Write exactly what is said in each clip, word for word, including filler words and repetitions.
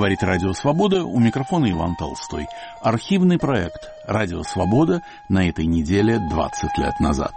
Говорит Радио Свобода, у микрофона Иван Толстой. Архивный проект Радио Свобода на этой неделе двадцать лет назад.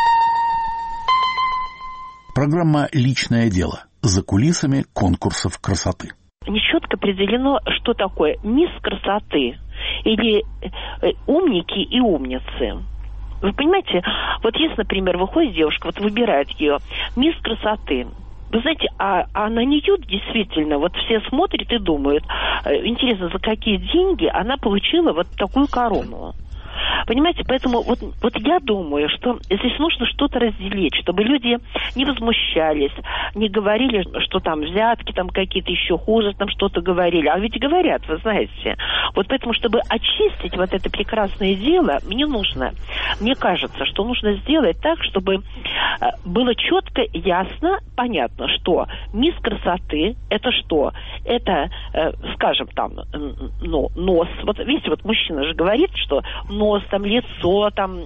Программа «Личное дело» за кулисами конкурсов красоты. Нечетко определено, что такое мисс красоты или умники и умницы. Вы понимаете, вот если, например, выходит девушка, вот выбирает ее, мисс красоты. Вы знаете, а, а на нее действительно вот все смотрят и думают, интересно, за какие деньги она получила вот такую корону. Понимаете, поэтому вот, вот я думаю, что здесь нужно что-то разделить, чтобы люди не возмущались, не говорили, что там взятки, там какие-то еще хуже, там что-то говорили. А ведь говорят, вы знаете. Вот поэтому, чтобы очистить вот это прекрасное дело, мне нужно, мне кажется, что нужно сделать так, чтобы было четко, ясно, понятно, что мисс красоты – это что? Это, скажем, там, ну, нос. Вот видите, вот мужчина же говорит, что нос, там, лицо, там,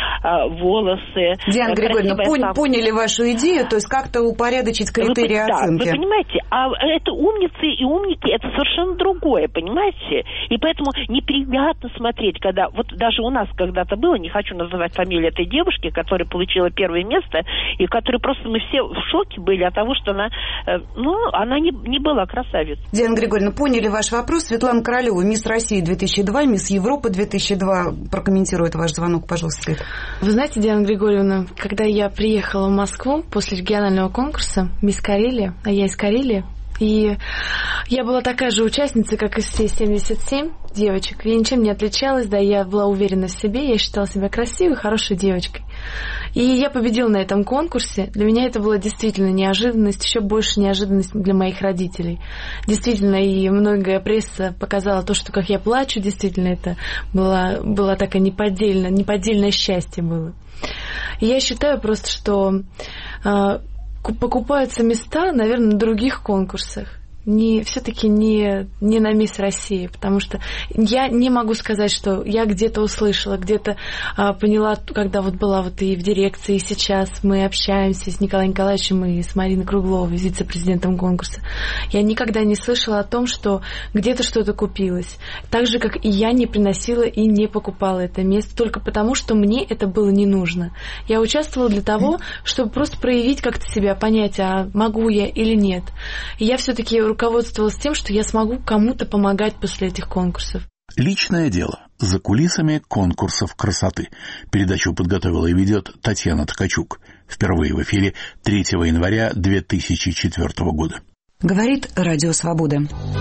волосы. Диана Григорьевна, пон- поняли вашу идею, то есть как-то упорядочить критерии вы, оценки. Да, вы понимаете, а это умницы и умники, это совершенно другое, понимаете? И поэтому неприятно смотреть, когда, вот даже у нас когда-то было, не хочу называть фамилию этой девушки, которая получила первое место, и которой просто мы все в шоке были от того, что она, ну, она не, не была красавицей. Диана Григорьевна, поняли ваш вопрос. Светлана Королева, мисс России две тысячи два, мисс Европы две тысячи два, прокомментирует ваш звонок, пожалуйста, Свет. Вы знаете, Диана Григорьевна, когда я приехала в Москву после регионального конкурса «Мисс Карелия», а я из Карелии, и я была такая же участница, как и все семьдесят семь девочек. Я ничем не отличалась, да, я была уверена в себе, я считала себя красивой, хорошей девочкой. И я победила на этом конкурсе. Для меня это была действительно неожиданность, еще больше неожиданность для моих родителей. Действительно, и многое пресса показала то, что как я плачу, действительно, это было, было такое неподдельное, неподдельное счастье было. И я считаю просто, что э, покупаются места, наверное, на других конкурсах. Не, все-таки не, не на «Мисс России», потому что я не могу сказать, что я где-то услышала, где-то а, поняла, когда вот была вот и в дирекции, и сейчас мы общаемся с Николаем Николаевичем и с Мариной Кругловой, вице-президентом конкурса. Я никогда не слышала о том, что где-то что-то купилось. Так же, как и я не приносила и не покупала это место, только потому, что мне это было не нужно. Я участвовала для того, чтобы просто проявить как-то себя, понять, а могу я или нет. И я все-таки руководствовалась тем, что я смогу кому-то помогать после этих конкурсов. Личное дело за кулисами конкурсов красоты. Передачу подготовила и ведет Татьяна Ткачук. Впервые в эфире третьего января две тысячи четвёртого года. Говорит Радио Свобода.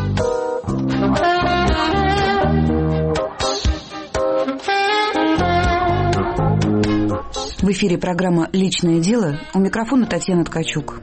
В эфире программа «Личное дело». У микрофона Татьяна Ткачук.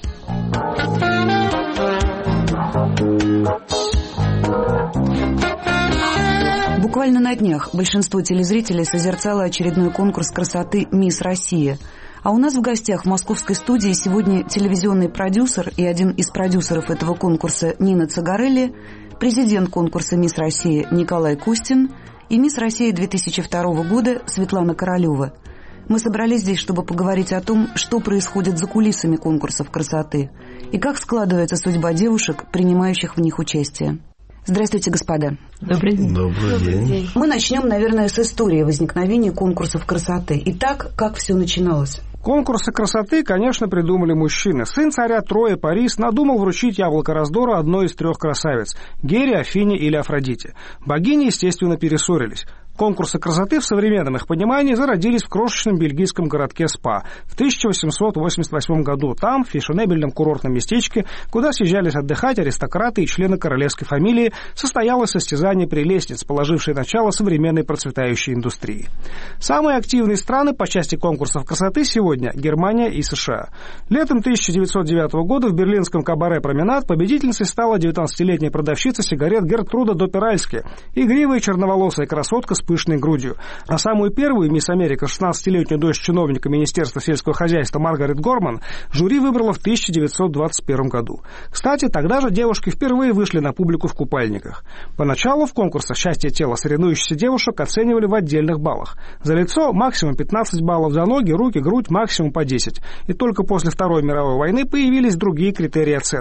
Буквально на днях большинство телезрителей созерцало очередной конкурс красоты «Мисс Россия». А у нас в гостях в московской студии сегодня телевизионный продюсер и один из продюсеров этого конкурса Нина Цагарелли, президент конкурса «Мисс Россия» Николай Кустин и «Мисс Россия» две тысячи второго года Светлана Королева. Мы собрались здесь, чтобы поговорить о том, что происходит за кулисами конкурсов красоты и как складывается судьба девушек, принимающих в них участие. Здравствуйте, господа. Добрый день. Добрый день. Добрый день. Мы начнем, наверное, с истории возникновения конкурсов красоты. Итак, как все начиналось? Конкурсы красоты, конечно, придумали мужчины. Сын царя Троя Парис надумал вручить яблоко раздора одной из трех красавиц – Гере, Афине или Афродите. Богини, естественно, перессорились. Конкурсы красоты в современном их понимании зародились в крошечном бельгийском городке Спа в тысяча восемьсот восемьдесят восьмом году. Там, в фешенебельном курортном местечке, куда съезжались отдыхать аристократы и члены королевской фамилии, состоялось состязание прелестниц, положившее начало современной процветающей индустрии. Самые активные страны по части конкурсов красоты сегодня – Германия и США. Летом тысяча девятьсот девятого года в берлинском кабаре «Променад» победительницей стала девятнадцатилетняя продавщица сигарет Гертруда Доперальски, игривая черноволосая красотка с пышной грудью. А самую первую «Мисс Америка», шестнадцатилетнюю дочь чиновника Министерства сельского хозяйства Маргарет Горман, жюри выбрало в тысяча девятьсот двадцать первом году. Кстати, тогда же девушки впервые вышли на публику в купальниках. Поначалу в конкурсах «Счастье тела» соревнующихся девушек оценивали в отдельных баллах. За лицо максимум пятнадцать баллов, за ноги, руки, грудь максимум по десять. И только после Второй мировой войны появились другие критерии оценок.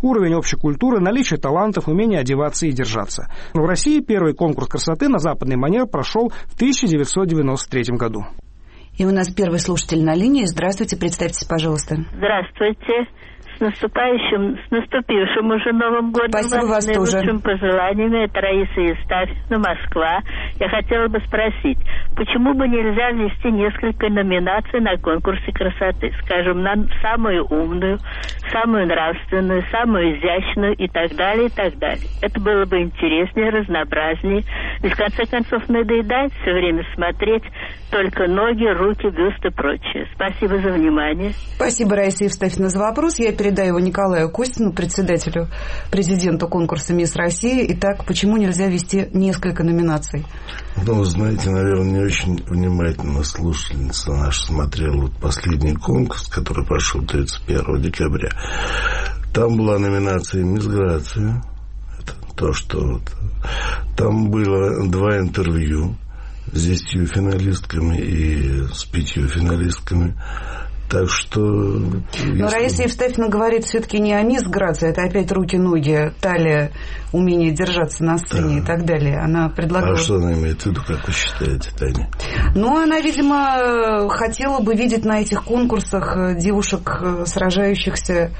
уровень общей культуры, наличие талантов, умение одеваться и держаться. В России первый конкурс красоты на западный манер прошел в тысяча девятьсот девяносто третьем году. И у нас первый слушатель на линии. Здравствуйте, представьтесь, пожалуйста. Здравствуйте. С наступающим, с наступившим уже Новым годом. Спасибо вас тоже. Наилучшими пожеланиями. Это Раиса Евстафьевна, Москва. Я хотела бы спросить, почему бы нельзя ввести несколько номинаций на конкурсе красоты? Скажем, на самую умную, самую нравственную, самую изящную и так далее, и так далее. Это было бы интереснее, разнообразнее. Ведь в конце концов надоедает все время смотреть только ноги, руки, бюст и прочее. Спасибо за внимание. Спасибо, Раиса Евстафьевна, за вопрос. Я передаю его Николаю Костину, председателю, президенту конкурса «Мисс Россия». Итак, почему нельзя ввести несколько номинаций? Ну, вы знаете, наверное, не очень внимательно слушательница наша смотрела вот последний конкурс, который прошел тридцать первого декабря. Там была номинация «Мисс Грация». Это то, что вот. Там было два интервью с десятью финалистками и с пятью финалистками. Так что... Но если... Раиса Евстафьевна говорит все-таки не о мисс Грации, это опять руки-ноги, талия, умение держаться на сцене, да, и так далее. Она предлагала... А что она имеет в виду, как вы считаете, Таня? Ну, она, видимо, хотела бы видеть на этих конкурсах девушек, сражающихся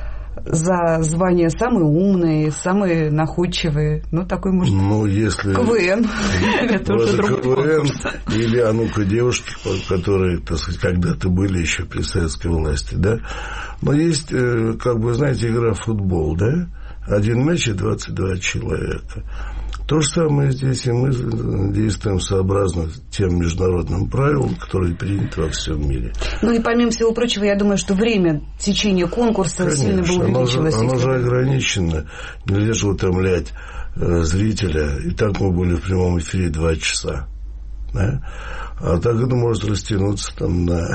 за звание самые умные, самые находчивые. Ну, такой, может, ну, если... КВН. Это уже другой конкурс. Или, а ну-ка, девушки, которые, так сказать, когда-то были еще при советской власти, да? Но есть, как бы, знаете, игра в футбол, да? Один мяч и двадцать два человека. То же самое здесь, и мы действуем сообразно тем международным правилам, которые приняты во всем мире. Ну и помимо всего прочего, я думаю, что время течения конкурса, конечно, сильно бы увеличилось. Оно же, оно же ограничено. Нельзя же утомлять э, зрителя. И так мы были в прямом эфире два часа. Да? А так это может растянуться там на...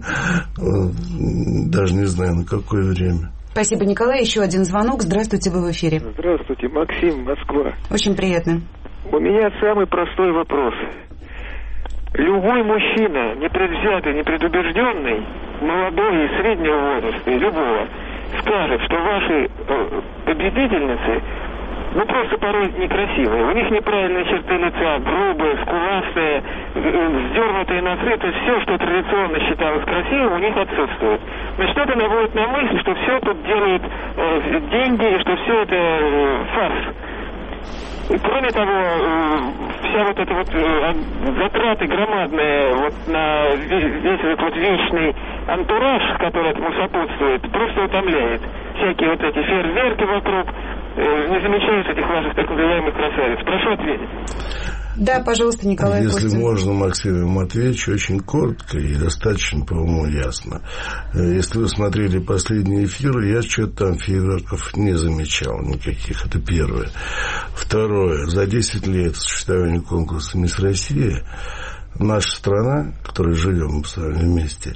даже не знаю, на какое время. Спасибо, Николай. Еще один звонок. Здравствуйте, вы в эфире. Здравствуйте, Максим, Москва. Очень приятно. У меня самый простой вопрос. Любой мужчина, непредвзятый, непредубежденный, молодой и среднего возраста, и любого, скажет, что ваши победительницы, ну, просто порой некрасивые. У них неправильные черты лица, грубые, скуластые, вздернутые носы. То есть все, что традиционно считалось красивым, у них отсутствует. Значит, это наводит на мысль, что все тут делают э, деньги, и что все это э, фарс. И, кроме того, э, вся вот эта вот э, затраты громадные вот на весь этот вот вечный антураж, который этому сопутствует, просто утомляет. Всякие вот эти фейерверки вокруг, не замечают этих ваших так называемых красавиц. Прошу ответить. Да, пожалуйста, Николай Если Костин. можно, Максим, ему отвечу очень коротко и достаточно, по-моему, ясно. Если вы смотрели последний эфир, я что-то там фейерверков не замечал никаких. Это первое. Второе. За десять лет существования конкурса «Мисс Россия» наша страна, в которой живем мы с вами вместе,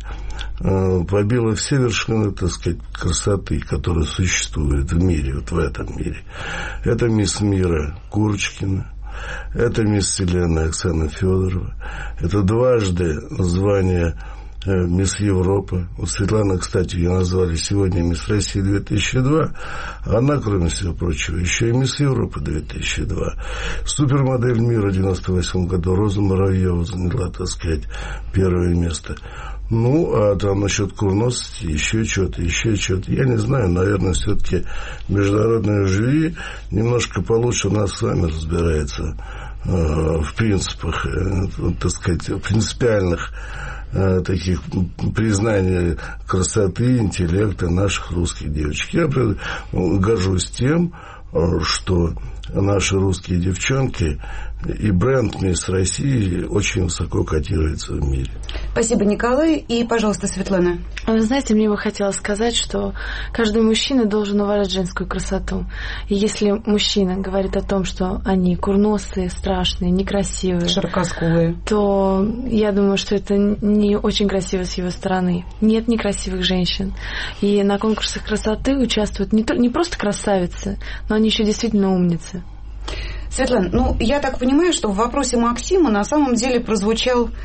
побила все вершины, так сказать, красоты, которые существуют в мире, вот в этом мире. Это мисс Мира Курочкина, это мисс Вселенная Оксана Федорова, это дважды звание мисс Европа. Вот Светлана, кстати, ее назвали сегодня мисс Россия две тысячи два. Она, кроме всего прочего, еще и мисс Европа две тысячи два. Супермодель мира в девяносто восьмом году Роза Муравьева заняла, так сказать, первое место. Ну, а там насчет курносости, еще что-то, еще что-то. Я не знаю, наверное, все-таки международное жюри немножко получше нас с вами разбирается э, в принципах, э, так сказать, принципиальных таких признаний красоты, интеллекта наших русских девочек. Я горжусь тем, что наши русские девчонки и бренд «Мисс России» очень высоко котируется в мире. Спасибо, Николай. И, пожалуйста, Светлана. Вы знаете, мне бы хотелось сказать, что каждый мужчина должен уважать женскую красоту. И если мужчина говорит о том, что они курносые, страшные, некрасивые, широкоскулые, то я думаю, что это не очень красиво с его стороны. Нет некрасивых женщин. И на конкурсах красоты участвуют не, то, не просто красавицы, но они еще действительно умницы. Светлана, ну, я так понимаю, что в вопросе Максима на самом деле прозвучал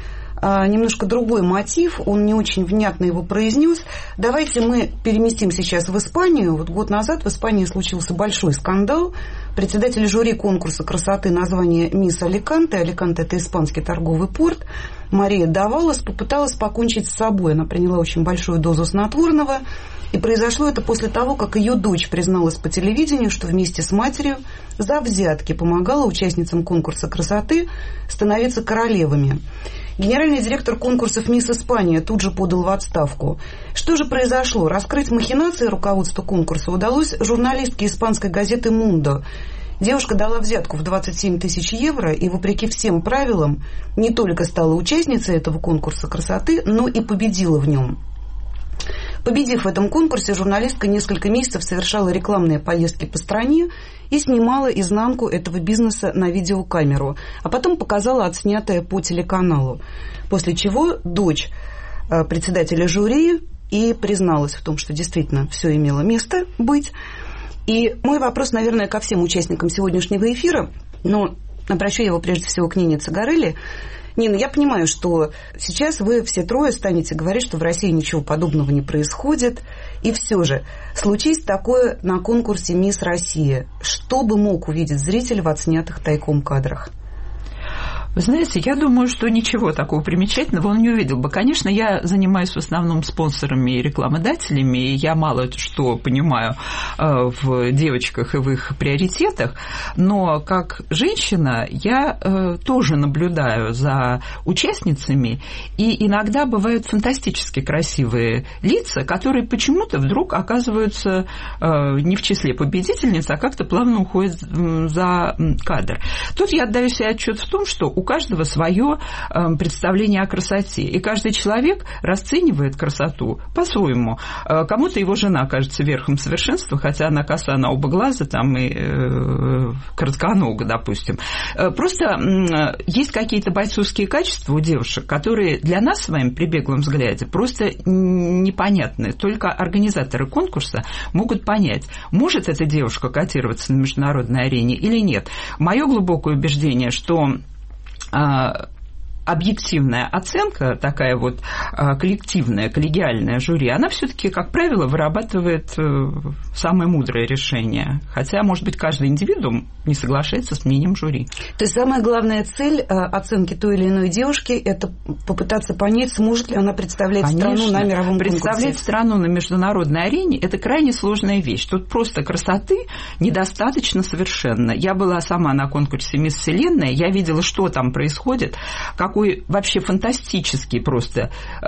немножко другой мотив, он не очень внятно его произнес. Давайте мы переместим сейчас в Испанию. Вот год назад в Испании случился большой скандал. Председатель жюри конкурса красоты названия «Мисс Аликанте», Аликанте – это испанский торговый порт, Мария Давалес попыталась покончить с собой. Она приняла очень большую дозу снотворного, и произошло это после того, как ее дочь призналась по телевидению, что вместе с матерью за взятки помогала участницам конкурса красоты становиться королевами. Генеральный директор конкурсов «Мисс Испания» тут же подал в отставку. Что же произошло? Раскрыть махинации руководства конкурса удалось журналистке испанской газеты «Мундо». Девушка дала взятку в двадцать семь тысяч евро и, вопреки всем правилам, не только стала участницей этого конкурса красоты, но и победила в нем. Победив в этом конкурсе, журналистка несколько месяцев совершала рекламные поездки по стране и снимала изнанку этого бизнеса на видеокамеру, а потом показала отснятое по телеканалу. После чего дочь председателя жюри и призналась в том, что действительно все имело место быть. И мой вопрос, наверное, ко всем участникам сегодняшнего эфира, но обращу его прежде всего к Нине Цигарелли. Нина, я понимаю, что сейчас вы все трое станете говорить, что в России ничего подобного не происходит. И все же, случись такое на конкурсе «Мисс Россия», что бы мог увидеть зритель в отснятых тайком кадрах? Вы знаете, я думаю, что ничего такого примечательного он не увидел бы. Конечно, я занимаюсь в основном спонсорами и рекламодателями, и я мало что понимаю в девочках и в их приоритетах, но как женщина я тоже наблюдаю за участницами, и иногда бывают фантастически красивые лица, которые почему-то вдруг оказываются не в числе победительниц, а как-то плавно уходят за кадр. Тут я отдаю себе отчет в том, что у каждого свое представление о красоте. И каждый человек расценивает красоту по-своему. Кому-то его жена кажется верхом совершенства, хотя она коса на оба глаза там, и э, коротконога, допустим. Просто есть какие-то бойцовские качества у девушек, которые для нас с вами при беглом взгляде просто непонятны. Только организаторы конкурса могут понять, может эта девушка котироваться на международной арене или нет. Мое глубокое убеждение, что объективная оценка, такая вот коллективная, коллегиальная жюри, она все-таки, как правило, вырабатывает самое мудрое решение. Хотя, может быть, каждый индивидуум не соглашается с мнением жюри. То есть самая главная цель оценки той или иной девушки – это попытаться понять, сможет ли она представлять Конечно. страну на мировом конкурсе. Представлять страну на международной арене – это крайне сложная вещь. Тут просто красоты недостаточно совершенно. Я была сама на конкурсе «Мисс Вселенная», я видела, что там происходит, как какой вообще фантастический просто э,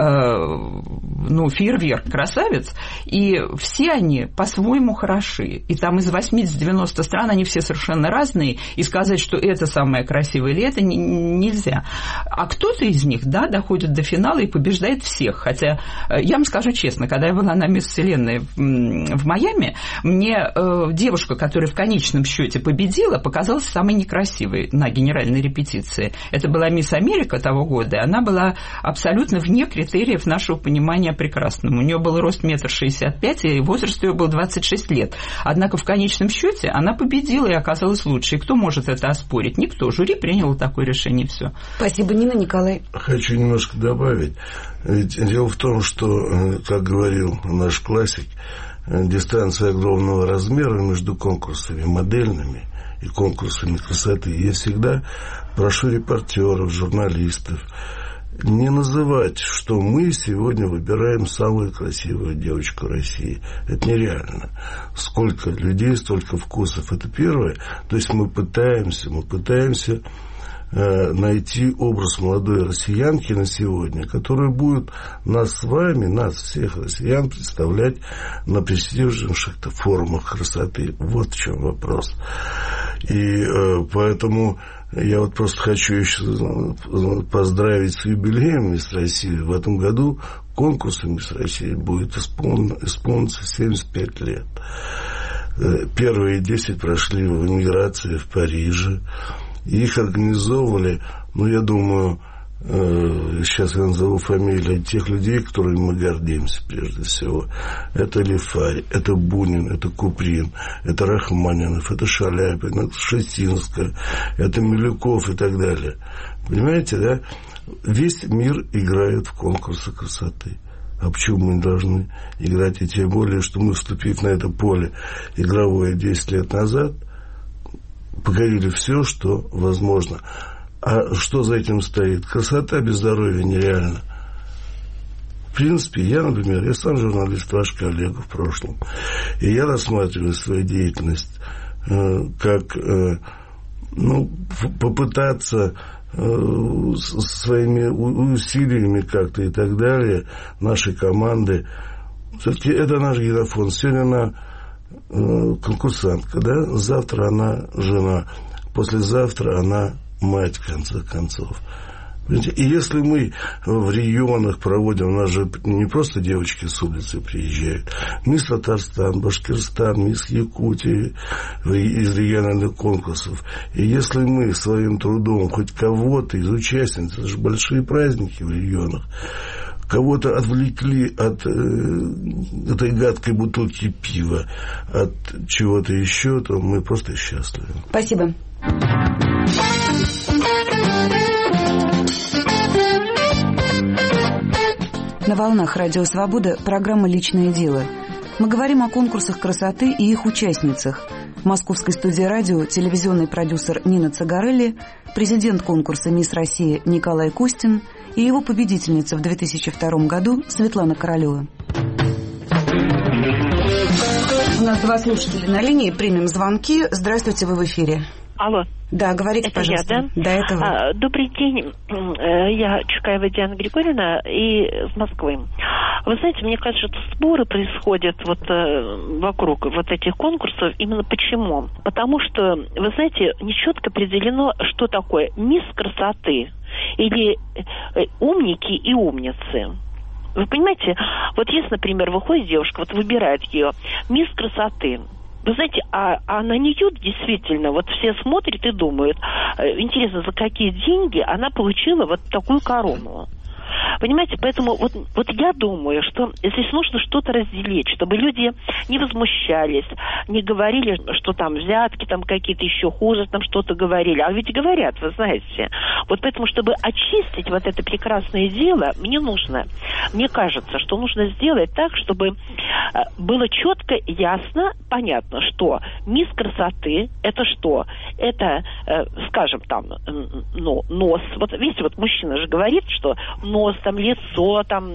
ну, фейерверк красавиц, и все они по-своему хороши. И там из восьмидесяти-девяноста стран они все совершенно разные, и сказать, что это самое красивое или это, не, нельзя. А кто-то из них, да, доходит до финала и побеждает всех. Хотя, я вам скажу честно, когда я была на «Мисс Вселенной» в Майами, мне э, девушка, которая в конечном счете победила, показалась самой некрасивой на генеральной репетиции. Это была «Мисс Америка» того года, она была абсолютно вне критериев нашего понимания прекрасного. У нее был рост метр шестьдесят пять, и возраст ее был двадцать шесть лет. Однако в конечном счете она победила и оказалась лучше. И кто может это оспорить? Никто. Жюри приняло такое решение, и все. Спасибо, Нина. Николай. Хочу немножко добавить. Ведь дело в том, что, как говорил наш классик, дистанция огромного размера между конкурсами модельными и конкурсами красоты. Я всегда прошу репортеров, журналистов не называть, что мы сегодня выбираем самую красивую девочку России. Это нереально. Сколько людей, столько вкусов. Это первое. То есть мы пытаемся, мы пытаемся э, найти образ молодой россиянки на сегодня, которая будет нас с вами, нас всех россиян представлять на престижных форумах красоты. Вот в чем вопрос. И э, поэтому я вот просто хочу еще поздравить с юбилеем «Мисс России». В этом году конкурсу «Мисс России» будет исполнено, исполниться семьдесят пять лет. Первые десять прошли в эмиграции в Париже. Их организовывали, ну, я думаю, сейчас я назову фамилии тех людей, которыми мы гордимся прежде всего. Это Лифарь, это Бунин, это Куприн, это Рахманинов, это Шаляпин, это Шестинская, это Милюков и так далее. Понимаете, да? Весь мир играет в конкурсы красоты. А почему мы не должны играть? И тем более, что мы, вступив на это поле игровое десять лет назад, покорили все, что возможно. А что за этим стоит? Красота без здоровья нереальна. В принципе, я, например, я сам журналист, ваш коллега в прошлом. И я рассматриваю свою деятельность э, как э, ну, попытаться э, своими усилиями как-то и так далее, нашей команды. Все-таки это наш генофонд. Сегодня она э, конкурсантка, да? Завтра она жена. Послезавтра она мать, в конце концов. И если мы в регионах проводим, у нас же не просто девочки с улицы приезжают, мисс Татарстан, Башкирстан, мисс Якутия из региональных конкурсов. И если мы своим трудом хоть кого-то из участниц, это же большие праздники в регионах, кого-то отвлекли от э, этой гадкой бутылки пива, от чего-то еще, то мы просто счастливы. Спасибо. На волнах Радио Свобода программа «Личное дело». Мы говорим о конкурсах красоты и их участницах. В московской студии радио телевизионный продюсер Нина Цагарелли, президент конкурса «Мисс Россия» Николай Костин и его победительница в две тысячи втором году Светлана Королева. У нас два слушателя на линии. Примем звонки. Здравствуйте, вы в эфире. Алло. Да, говорите, это пожалуйста. Я, да? Да, это вы. А, добрый день. Я Чукаева Диана Григорьевна и с Москвы. Вы знаете, мне кажется, что сборы происходят вот вокруг вот этих конкурсов. Именно почему? Потому что, вы знаете, нечетко определено, что такое мисс красоты или умники и умницы. Вы понимаете, вот если, например, выходит девушка, вот выбирает ее, мисс красоты. Вы знаете, а, а на нее действительно вот все смотрят и думают, интересно, за какие деньги она получила вот такую корону. Понимаете, поэтому вот, вот я думаю, что здесь нужно что-то разделить, чтобы люди не возмущались, не говорили, что там взятки там какие-то еще хуже, там что-то говорили. А ведь говорят, вы знаете. Вот поэтому, чтобы очистить вот это прекрасное дело, мне нужно, мне кажется, что нужно сделать так, чтобы было четко, ясно, понятно, что мисс красоты – это что? Это, скажем, там, ну, нос. Вот видите, вот мужчина же говорит, что нос, там, лицо, там,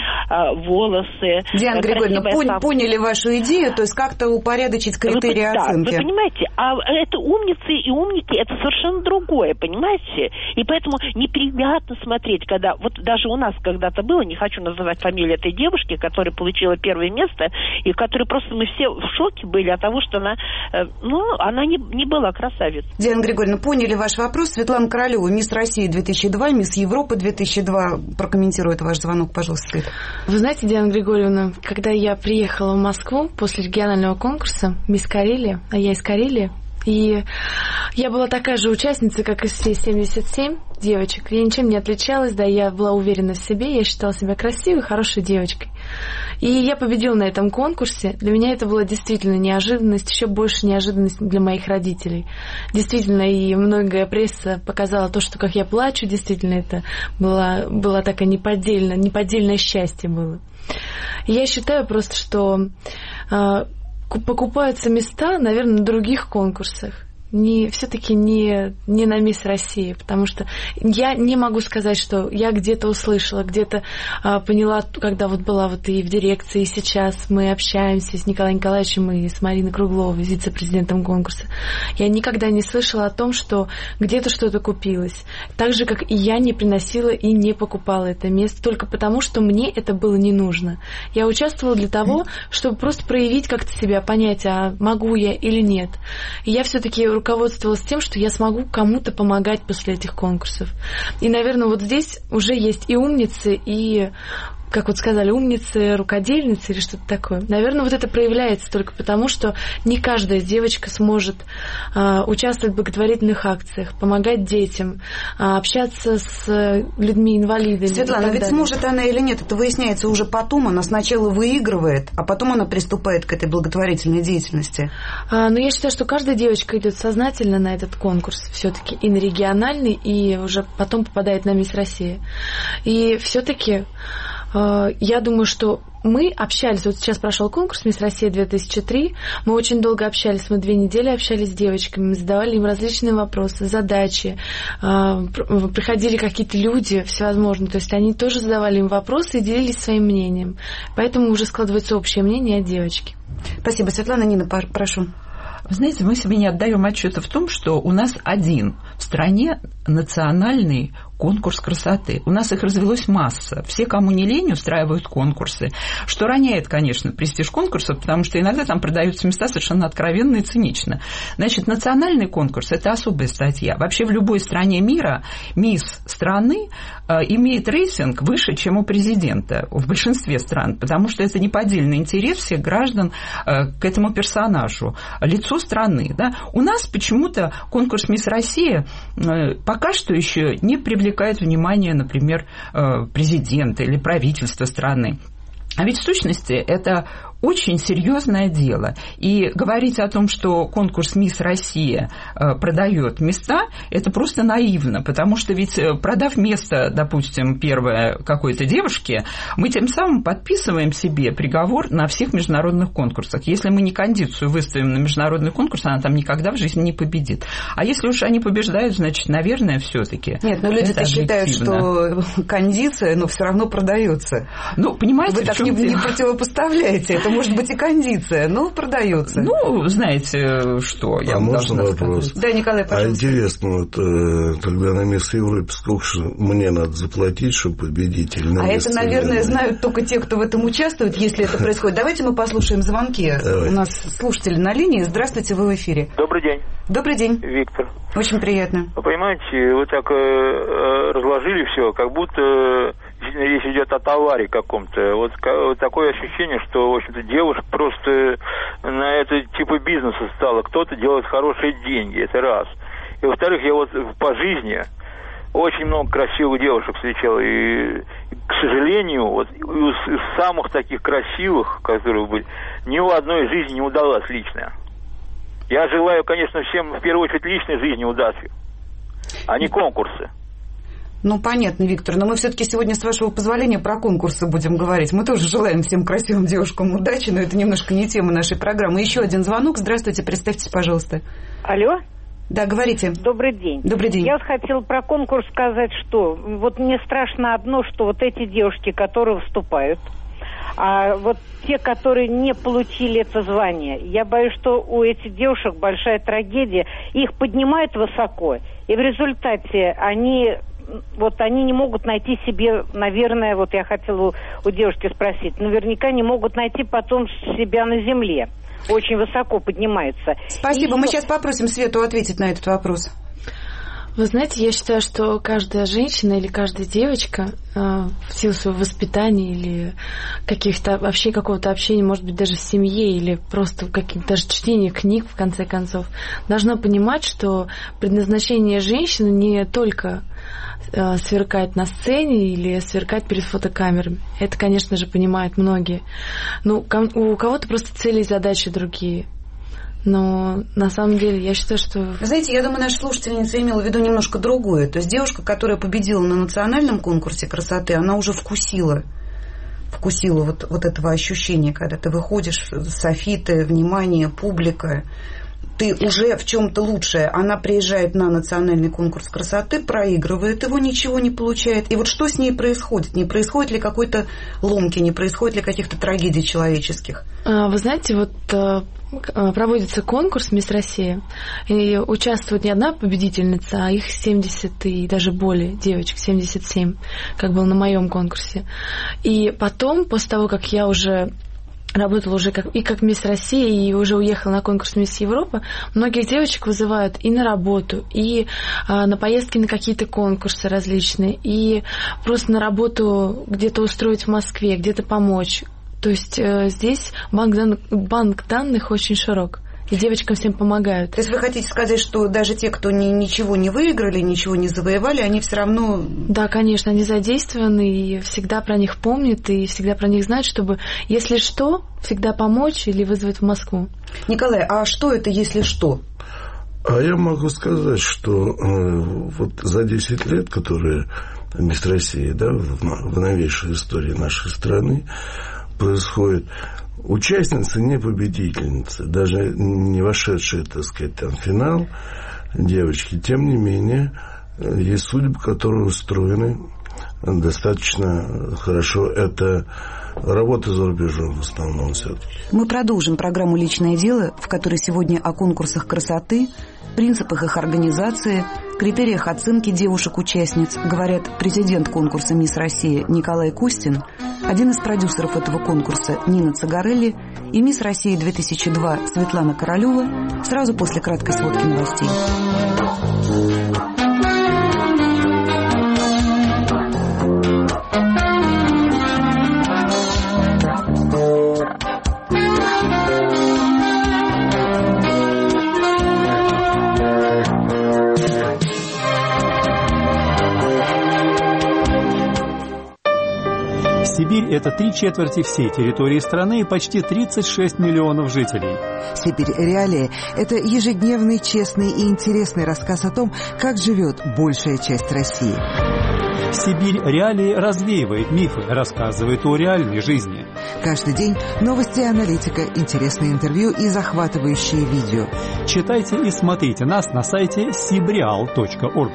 волосы. Диана Григорьевна, пон- поняли вашу идею, то есть как-то упорядочить критерии вы, оценки. Да, вы понимаете, а это умницы и умники, это совершенно другое, понимаете? И поэтому неприятно смотреть, когда, вот даже у нас когда-то было, не хочу называть фамилию этой девушки, которая получила первое место, и которой просто мы все в шоке были от того, что она, ну, она не, не была красавицей. Диана Григорьевна, поняли ваш вопрос. Светлана Королева, мисс России две тысячи два, мисс Европы две тысячи два. Прокомментирует ваш звонок, пожалуйста, Свет. Вы знаете, Диана Григорьевна, когда я приехала в Москву после регионального конкурса «Мисс Карелия», а я из Карелии, и я была такая же участница, как и все семьдесят семь девочек. Я ничем не отличалась, да, я была уверена в себе, я считала себя красивой, хорошей девочкой. И я победила на этом конкурсе. Для меня это была действительно неожиданность, еще больше неожиданность для моих родителей. Действительно, и многое пресса показала то, что как я плачу, действительно, это было, было такое неподдельное, неподдельное счастье было. И я считаю просто, что э, покупаются места, наверное, на других конкурсах. Не, все-таки не, не на «Мисс Россия», потому что я не могу сказать, что я где-то услышала, где-то а, поняла, когда вот была вот и в дирекции, и сейчас мы общаемся с Николаем Николаевичем и с Мариной Кругловой, вице-президентом конкурса. Я никогда не слышала о том, что где-то что-то купилось. Так же, как и я не приносила и не покупала это место, только потому, что мне это было не нужно. Я участвовала для того, чтобы просто проявить как-то себя, понять, а могу я или нет. И я все-таки руководствовалась тем, что я смогу кому-то помогать после этих конкурсов. И, наверное, вот здесь уже есть и умницы, и как вот сказали, умницы, рукодельницы или что-то такое. Наверное, вот это проявляется только потому, что не каждая девочка сможет а, участвовать в благотворительных акциях, помогать детям, а, общаться с людьми-инвалидами. Светлана, ведь далее. Сможет она или нет, это выясняется уже потом. Она сначала выигрывает, а потом она приступает к этой благотворительной деятельности. А, но я считаю, что каждая девочка идет сознательно на этот конкурс все-таки и на региональный, и уже потом попадает на Мисс Россия. И все-таки я думаю, что мы общались, вот сейчас прошел конкурс «Мисс Россия две тысячи три», мы очень долго общались, мы две недели общались с девочками, мы задавали им различные вопросы, задачи, приходили какие-то люди всевозможные, то есть они тоже задавали им вопросы и делились своим мнением, поэтому уже складывается общее мнение о девочке. Спасибо, Светлана. Нина, прошу. Вы знаете, мы себе не отдаем отчета в том, что у нас один в стране национальный конкурс красоты. У нас их развелось масса. Все, кому не лень, устраивают конкурсы, что роняет, конечно, престиж конкурсов, потому что иногда там продаются места совершенно откровенно и цинично. Значит, национальный конкурс – это особая статья. Вообще в любой стране мира мисс страны э, имеет рейтинг выше, чем у президента в большинстве стран, потому что это неподдельный интерес всех граждан э, к этому персонажу, лицу страны. Да? У нас почему-то конкурс «Мисс Россия» э, пока что еще не привлекает внимание, например, президента или правительства страны. А ведь в сущности это очень серьезное дело. И говорить о том, что конкурс «Мисс Россия» продает места, это просто наивно, потому что ведь, продав место, допустим, первое какой-то девушке, мы тем самым подписываем себе приговор на всех международных конкурсах. Если мы не кондицию выставим на международный конкурс, она там никогда в жизни не победит. А если уж они побеждают, значит, наверное, все-таки. Нет, но люди-то считают, что кондиция, но все равно продается. Ну, понимаете, вы так не, не противопоставляете. Это может быть и кондиция, но продается. Ну, знаете, что я а вам можно вопрос? Сказать. Да, Николай, пожалуйста. А интересно, вот тогда на Мисс Европе сколько же мне надо заплатить, чтобы победить? Или а это, наверное, знают только те, кто в этом участвует, если это происходит. Давайте мы послушаем звонки. Давайте. У нас слушатели на линии. Здравствуйте, вы в эфире. Добрый день. Добрый день. Виктор. Очень приятно. Вы понимаете, вы так э, разложили все, как будто речь идет о товаре каком-то. Вот, вот такое ощущение, что, в общем-то, девушек просто на это типа бизнеса стало. Кто-то делает хорошие деньги, это раз. И, во-вторых, я вот по жизни очень много красивых девушек встречал. И, и к сожалению, вот из, из самых таких красивых, которые были, ни у одной жизни не удалась личная. Я желаю, конечно, всем, в первую очередь, личной жизни удачи, а не конкурсы. Ну, понятно, Виктор, но мы все-таки сегодня, с вашего позволения, про конкурсы будем говорить. Мы тоже желаем всем красивым девушкам удачи, но это немножко не тема нашей программы. Еще один звонок. Здравствуйте, представьтесь, пожалуйста. Алло? Да, говорите. Добрый день. Добрый день. Я вот хотела про конкурс сказать, что вот мне страшно одно, что вот эти девушки, которые выступают, а вот те, которые не получили это звание, я боюсь, что у этих девушек большая трагедия. Их поднимают высоко, и в результате они... Вот они не могут найти себе, наверное, вот я хотела у, у девушки спросить, наверняка не могут найти потом себя на земле. Очень высоко поднимаются. Спасибо. И... Мы сейчас попросим Свету ответить на этот вопрос. Вы знаете, я считаю, что каждая женщина или каждая девочка э, в силу своего воспитания или каких-то вообще какого-то общения, может быть, даже в семье или просто в каких-то даже чтении книг, в конце концов, должна понимать, что предназначение женщины не только э, сверкать на сцене или сверкать перед фотокамерами. Это, конечно же, понимают многие. Но у кого-то просто цели и задачи другие. Но на самом деле я считаю, что... Вы знаете, я думаю, наша слушательница имела в виду немножко другое. То есть девушка, которая победила на национальном конкурсе красоты, она уже вкусила, вкусила вот, вот этого ощущения, когда ты выходишь, софиты, внимание, публика, ты уже в чем-то лучшая. Она приезжает на национальный конкурс красоты, проигрывает его, ничего не получает. И вот что с ней происходит? Не происходит ли какой-то ломки, не происходит ли каких-то трагедий человеческих? Вы знаете, вот проводится конкурс «Мисс Россия», и участвует не одна победительница, а их семьдесят и даже более девочек, семьдесят семь, как было на моем конкурсе. И потом, после того, как я уже работала уже как, и как мисс России, и уже уехала на конкурс мисс Европа, многих девочек вызывают и на работу, и а, на поездки на какие-то конкурсы различные, и просто на работу где-то устроить в Москве, где-то помочь. То есть э, здесь банк, дан... банк данных очень широк. И девочкам всем помогают. То есть вы хотите сказать, что даже те, кто ни, ничего не выиграли, ничего не завоевали, они все равно... Да, конечно, они задействованы, и всегда про них помнят, и всегда про них знают, чтобы, если что, всегда помочь или вызвать в Москву. Николай, а что это, если что? А я могу сказать, что э, вот за десять лет, которые мисс России, да, в, в новейшей истории нашей страны происходит... Участницы не победительницы, даже не вошедшие, так сказать, там, в финал девочки, тем не менее, есть судьбы, которые устроены достаточно хорошо. Это работа за рубежом в основном все-таки. Мы продолжим программу «Личное дело», в которой сегодня о конкурсах красоты, принципах их организации, критериях оценки девушек-участниц говорят президент конкурса «Мисс Россия» Николай Кустин, один из продюсеров этого конкурса Нина Цагарелли и «Мисс Россия-две тысячи два» Светлана Королева сразу после краткой сводки новостей. Сибирь – это три четверти всей территории страны и почти тридцать шесть миллионов жителей. «Сибирь. Реалии» – это ежедневный, честный и интересный рассказ о том, как живет большая часть России. «Сибирь. Реалии» развеивает мифы, рассказывает о реальной жизни. Каждый день новости и аналитика, интересные интервью и захватывающие видео. Читайте и смотрите нас на сайте сибреал точка орг.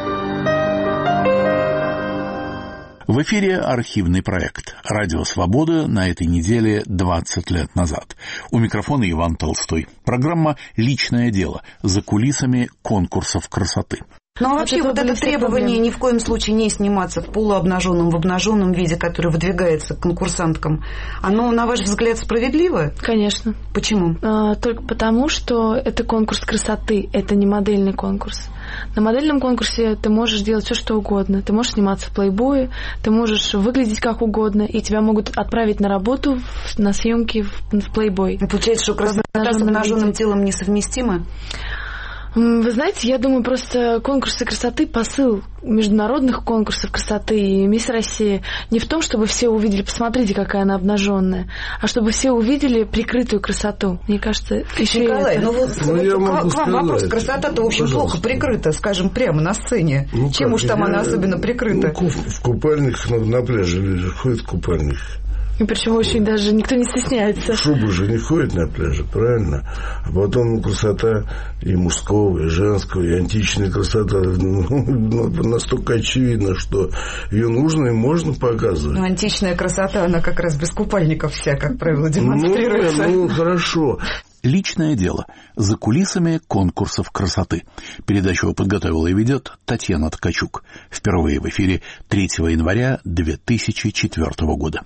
В эфире архивный проект «Радио Свобода» на этой неделе двадцать лет назад. У микрофона Иван Толстой. Программа «Личное дело» за кулисами конкурсов красоты. Ну а вообще вот это требование ни в коем случае не сниматься в полуобнаженном, в обнаженном виде, который выдвигается конкурсанткам, оно, на ваш взгляд, справедливо? Конечно. Почему? А, только потому, что это конкурс красоты, это не модельный конкурс. На модельном конкурсе ты можешь делать все, что угодно. Ты можешь сниматься в плейбое, ты можешь выглядеть как угодно, и тебя могут отправить на работу, в, на съемки в, в плейбой. Получается, что красота с обнаженным телом несовместима? Вы знаете, я думаю, просто конкурсы красоты, посыл международных конкурсов красоты и «Мисс Россия» не в том, чтобы все увидели, посмотрите, какая она обнаженная, а чтобы все увидели прикрытую красоту. Мне кажется, еще Николай, и это. ну вот, ну, вот к, к вам сказать. Вопрос. Красота-то, в общем, Пожалуйста. плохо прикрыта, скажем, прямо на сцене. Ну, Чем как? уж там я, она особенно прикрыта? Ну, в купальниках на, на пляже люди ходят в купальниках. И причем очень даже никто не стесняется. Шубы же не ходят на пляже, правильно? А потом красота и мужского, и женского, и античная красота ну, настолько очевидна, что ее нужно и можно показывать. Ну, античная красота, она как раз без купальников вся, как правило, демонстрируется. Ну, ну хорошо. «Личное дело» за кулисами конкурсов красоты. Передачу подготовила и ведет Татьяна Ткачук. Впервые в эфире третьего января две тысячи четвёртого года.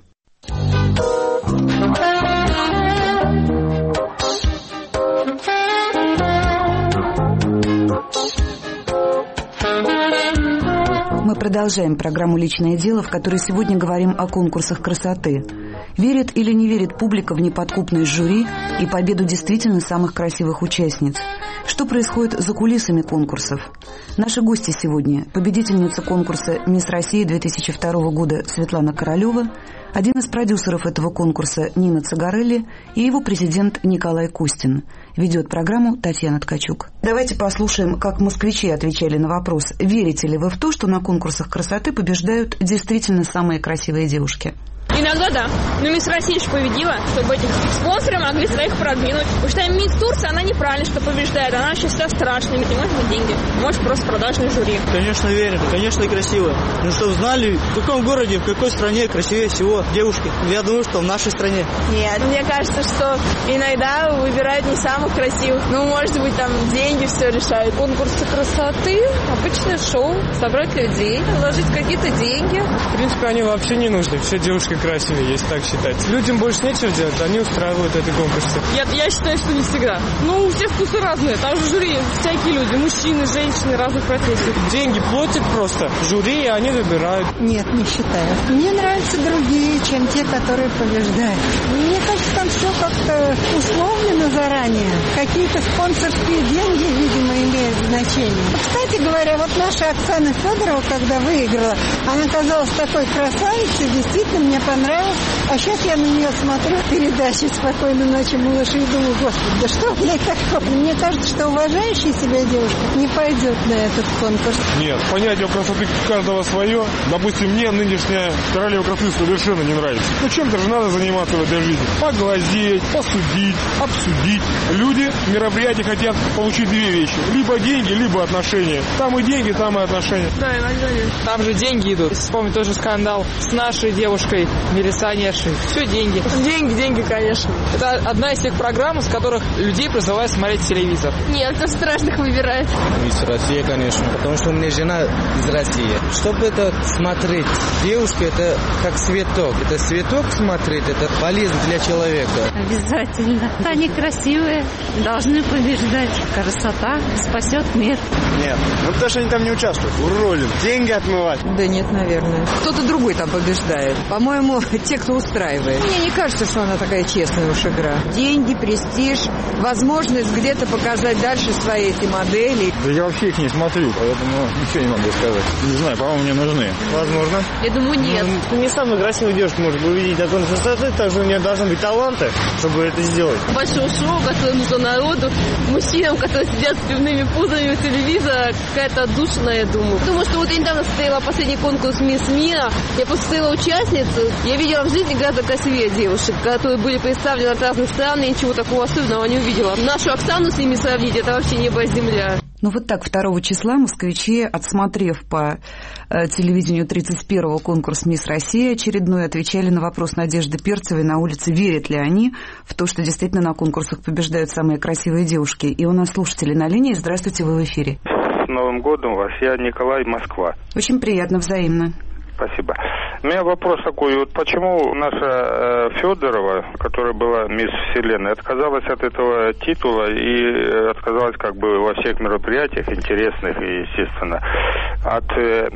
Мы продолжаем программу «Личное дело», в которой сегодня говорим о конкурсах красоты. Верит или не верит публика в неподкупность жюри и победу действительно самых красивых участниц? Что происходит за кулисами конкурсов? Наши гости сегодня – победительница конкурса «Мисс Россия-две тысячи второго года» Светлана Королева, один из продюсеров этого конкурса Нина Цагарелли и его президент Николай Кустин. Ведет программу Татьяна Ткачук. Давайте послушаем, как москвичи отвечали на вопрос, верите ли вы в то, что на конкурсах красоты побеждают действительно самые красивые девушки. Иногда да. Но мисс Россия же победила, чтобы этих спонсоры могли своих продвинуть. Потому что мисс Турция, она неправильно, что побеждает. Она вообще вся страшная, ведь не может быть деньги. Может просто продажный жюри. Конечно, верим. Конечно, и красиво. Ну, чтобы знали, в каком городе, в какой стране красивее всего девушки. Я думаю, что в нашей стране. Нет, мне кажется, что иногда выбирают не самых красивых. Ну, может быть, там деньги все решают. Конкурсы красоты, обычное шоу. Собрать людей, вложить какие-то деньги. В принципе, они вообще не нужны. Все девушки девушка красивее, если так считать. Людям больше нечего делать, они устраивают эти конкурсы. Я, я считаю, что не всегда. Ну, у всех вкусы разные. Там же жюри всякие люди, мужчины, женщины, разных профессий. Деньги платят просто жюри, и они выбирают. Нет, не считаю. Мне нравятся другие, чем те, которые побеждают. Мне кажется, там все как-то условлено заранее. Какие-то спонсорские деньги, видимо, имеют значение. Кстати говоря, вот наша Оксана Федорова, когда выиграла, она казалась такой красавицей, действительно мне понравилось. А сейчас я на нее смотрю в передаче «Спокойной ночи, малыши» и думаю, господи, да что в ней такое? Мне кажется, что уважающая себя девушка не пойдет на этот конкурс. Нет, понятие красоты каждого свое. Допустим, мне нынешняя королева красоты совершенно не нравится. Ну, чем-то же надо заниматься в этой жизни. Поглазеть, посудить, обсудить. Люди в мероприятии хотят получить две вещи. Либо деньги, либо отношения. Там и деньги, там и отношения. Да, иногда нет. Там же деньги идут. Вспомни тоже скандал с нашей девушкой, милиционершей. Все деньги. Деньги, деньги, конечно. Это одна из тех программ, с которых людей призывают смотреть телевизор. Нет, кто страшных выбирает. Мисс Россия, конечно. Потому что у меня жена из России. Чтобы это смотреть, девушка, это как цветок. Это цветок смотреть, это полезно для человека. Обязательно. Они красивые, должны побеждать. Красота спасет мир. Нет, ну потому что они там не участвуют. Уролим. Деньги отмывать. Да нет, наверное. Кто-то другой там побеждает. По-моему, те, кто устраивает. Мне не кажется, что она такая честная уж игра. Деньги, престиж, возможность где-то показать дальше свои эти модели. Да я вообще их не смотрю, поэтому ничего не могу сказать. Не знаю, по-моему, мне нужны. Возможно. Я думаю, нет. Ну, не самую красивую девушку может увидеть на конкурсе красоты, также у нее должны быть таланты, чтобы это сделать. Большое шоу, которое нужно народу, мужчинам, которые сидят с пивными пузами у телевизора, какая-то отдушина, я думаю. Думаю, что вот я недавно состояла последний конкурс «Мисс Мира», я просто стояла участницей, я видела в жизни гораздо красивее девушек, которые были представлены от разных стран, и ничего такого особенного не увидела. Нашу Оксану с ними сравнить, это вообще небо и земля. Ну вот так, второго числа москвичи, отсмотрев по э, телевидению тридцать первого конкурс «Мисс Россия» очередной, отвечали на вопрос Надежды Перцевой на улице, верят ли они в то, что действительно на конкурсах побеждают самые красивые девушки. И у нас слушатели на линии. Здравствуйте, вы в эфире. С Новым годом вас. Я Николай, Москва. Очень приятно, взаимно. Спасибо. У меня вопрос такой. Вот почему наша э, Федорова, которая была мисс Вселенной, отказалась от этого титула и отказалась как бы во всех мероприятиях интересных и, естественно, от э,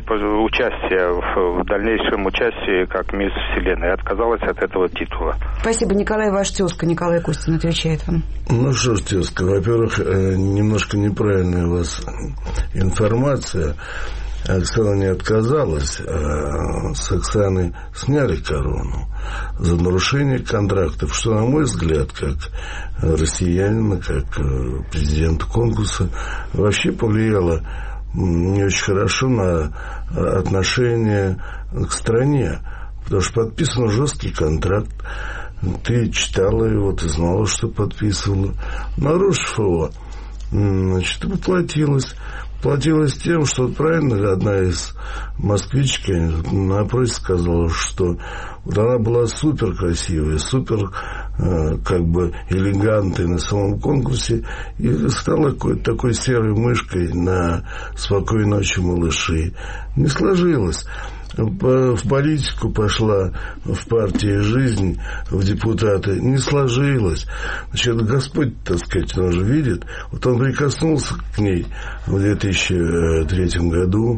участия в, в дальнейшем участии как мисс Вселенной. Отказалась от этого титула. Спасибо, Николай. Ваш тезка Николай Костин отвечает вам. Ну что ж, тезка, во-первых, немножко неправильная у вас информация. Оксана не отказалась, а с Оксаны сняли корону за нарушение контрактов, что, на мой взгляд, как россиянина, как президента конкурса, вообще повлияло не очень хорошо на отношение к стране, потому что подписан жесткий контракт. Ты читала его, ты знала, что подписывала. Нарушив его, значит, поплатилась. Платилась тем, что вот правильно одна из москвичек на опросе сказала, что вот она была супер красивая, супер э, как бы элегантной на самом конкурсе и стала какой-то такой серой мышкой на «Спокойной ночи, малыши». Не сложилось. В политику пошла, в партии «Жизнь», в депутаты, не сложилось. Значит, Господь, так сказать, он же видит. Вот он прикоснулся к ней в две тысячи третьем году,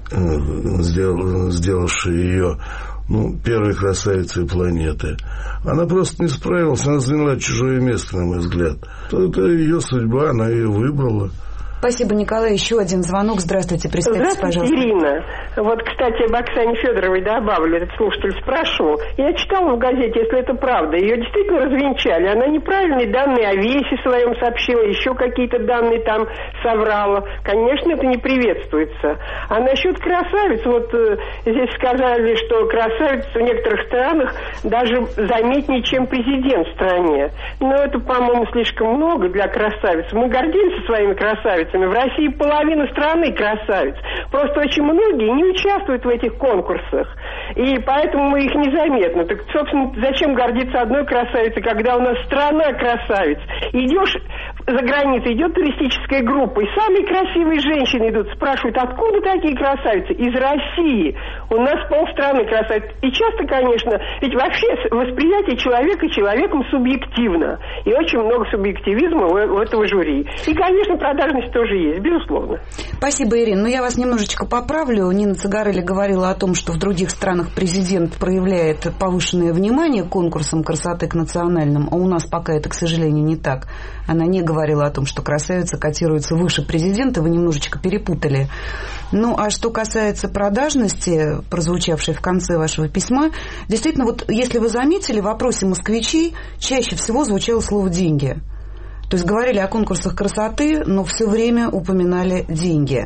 сделал, сделавший ее, ну, первой красавицей планеты. Она просто не справилась, она заняла чужое место, на мой взгляд. Это ее судьба, она ее выбрала. Спасибо, Николай. Еще один звонок. Здравствуйте, представьтесь, Здравствуйте, пожалуйста. Ирина. Вот, кстати, об Оксане Федоровой добавлю. Этот слушатель спрашивал. Я читала в газете, если это правда. Ее действительно развенчали. Она неправильные данные о весе своем сообщила, еще какие-то данные там соврала. Конечно, это не приветствуется. А насчет красавиц, вот э, здесь сказали, что красавица в некоторых странах даже заметнее, чем президент в стране. Но это, по-моему, слишком много для красавиц. Мы гордимся своими красавицами. В России половина страны красавиц. Просто очень многие не участвуют в этих конкурсах. И поэтому мы их незаметно. Так, собственно, зачем гордиться одной красавицей, когда у нас страна красавиц? Идешь за границей идет туристическая группа, и самые красивые женщины идут, спрашивают, откуда такие красавицы? Из России. У нас полстраны красавиц. И часто, конечно, ведь вообще восприятие человека человеком субъективно. И очень много субъективизма у, у этого жюри. И, конечно, продажность тоже есть, безусловно. Спасибо, Ирина. Но я вас немножечко поправлю. Нина Цигарелли говорила о том, что в других странах президент проявляет повышенное внимание к конкурсам красоты, к национальным, а у нас пока это, к сожалению, не так. Она не говорила о том, что красавица котируется выше президента, вы немножечко перепутали. Ну, а что касается продажности, прозвучавшей в конце вашего письма, действительно, вот если вы заметили, в вопросе москвичей чаще всего звучало слово «деньги». То есть говорили о конкурсах красоты, но все время упоминали деньги.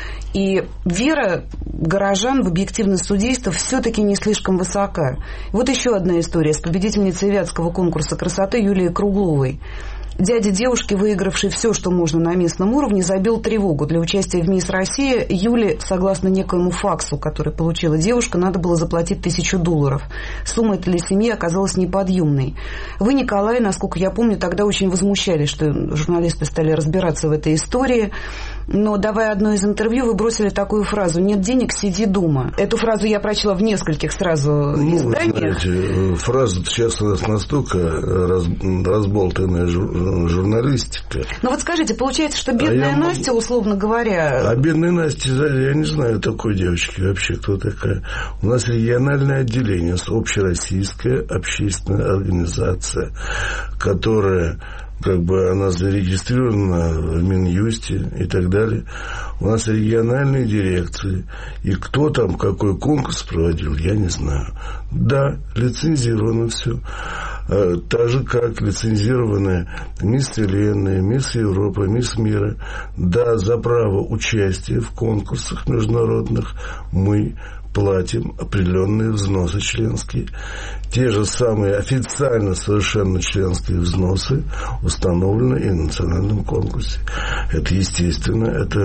И вера горожан в объективность судейства все-таки не слишком высока. Вот еще одна история с победительницей Вятского конкурса красоты Юлией Кругловой. Дядя девушки, выигравший все, что можно на местном уровне, забил тревогу. Для участия в «Мисс Россия» Юле, согласно некоему факсу, который получила девушка, надо было заплатить тысячу долларов. Сумма эта для семьи оказалась неподъемной. Вы, Николай, насколько я помню, тогда очень возмущались, что журналисты стали разбираться в этой истории. Но, давая одно из интервью, вы бросили такую фразу: «Нет денег, сиди дома». Эту фразу я прочла в нескольких сразу ну, изданиях. Знаете, фраза сейчас у нас настолько раз, разболтанная журналистика. Ну вот скажите, получается, что бедная а Настя, могу... условно говоря... А бедная Настя, я не знаю такой девочки вообще, кто такая. У нас региональное отделение, общероссийская общественная организация, которая... как бы она зарегистрирована в Минюсте и так далее. У нас региональные дирекции. И кто там какой конкурс проводил, я не знаю. Да, лицензировано все. Так же, как лицензированная Мисс Вселенная, Мисс Европа, Мисс Мира. Да, за право участия в конкурсах международных мы платим определенные взносы членские. Те же самые официально совершенно членские взносы установлены и в национальном конкурсе. Это естественно, это,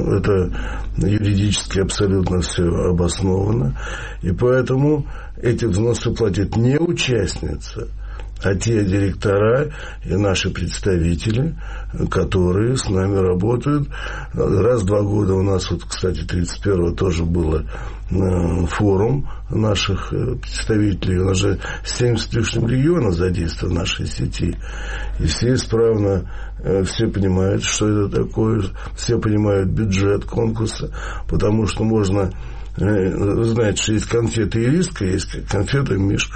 это юридически абсолютно все обосновано. И поэтому эти взносы платит не участница, а те директора и наши представители, которые с нами работают. Раз в два года у нас, вот, кстати, тридцать первого тоже было форум наших представителей. У нас же семьдесят с лишним регионов задействовано в нашей сети. И все исправно, все понимают, что это такое, все понимают бюджет конкурса, потому что можно... Вы знаете, что есть конфеты ириска, есть конфеты мишка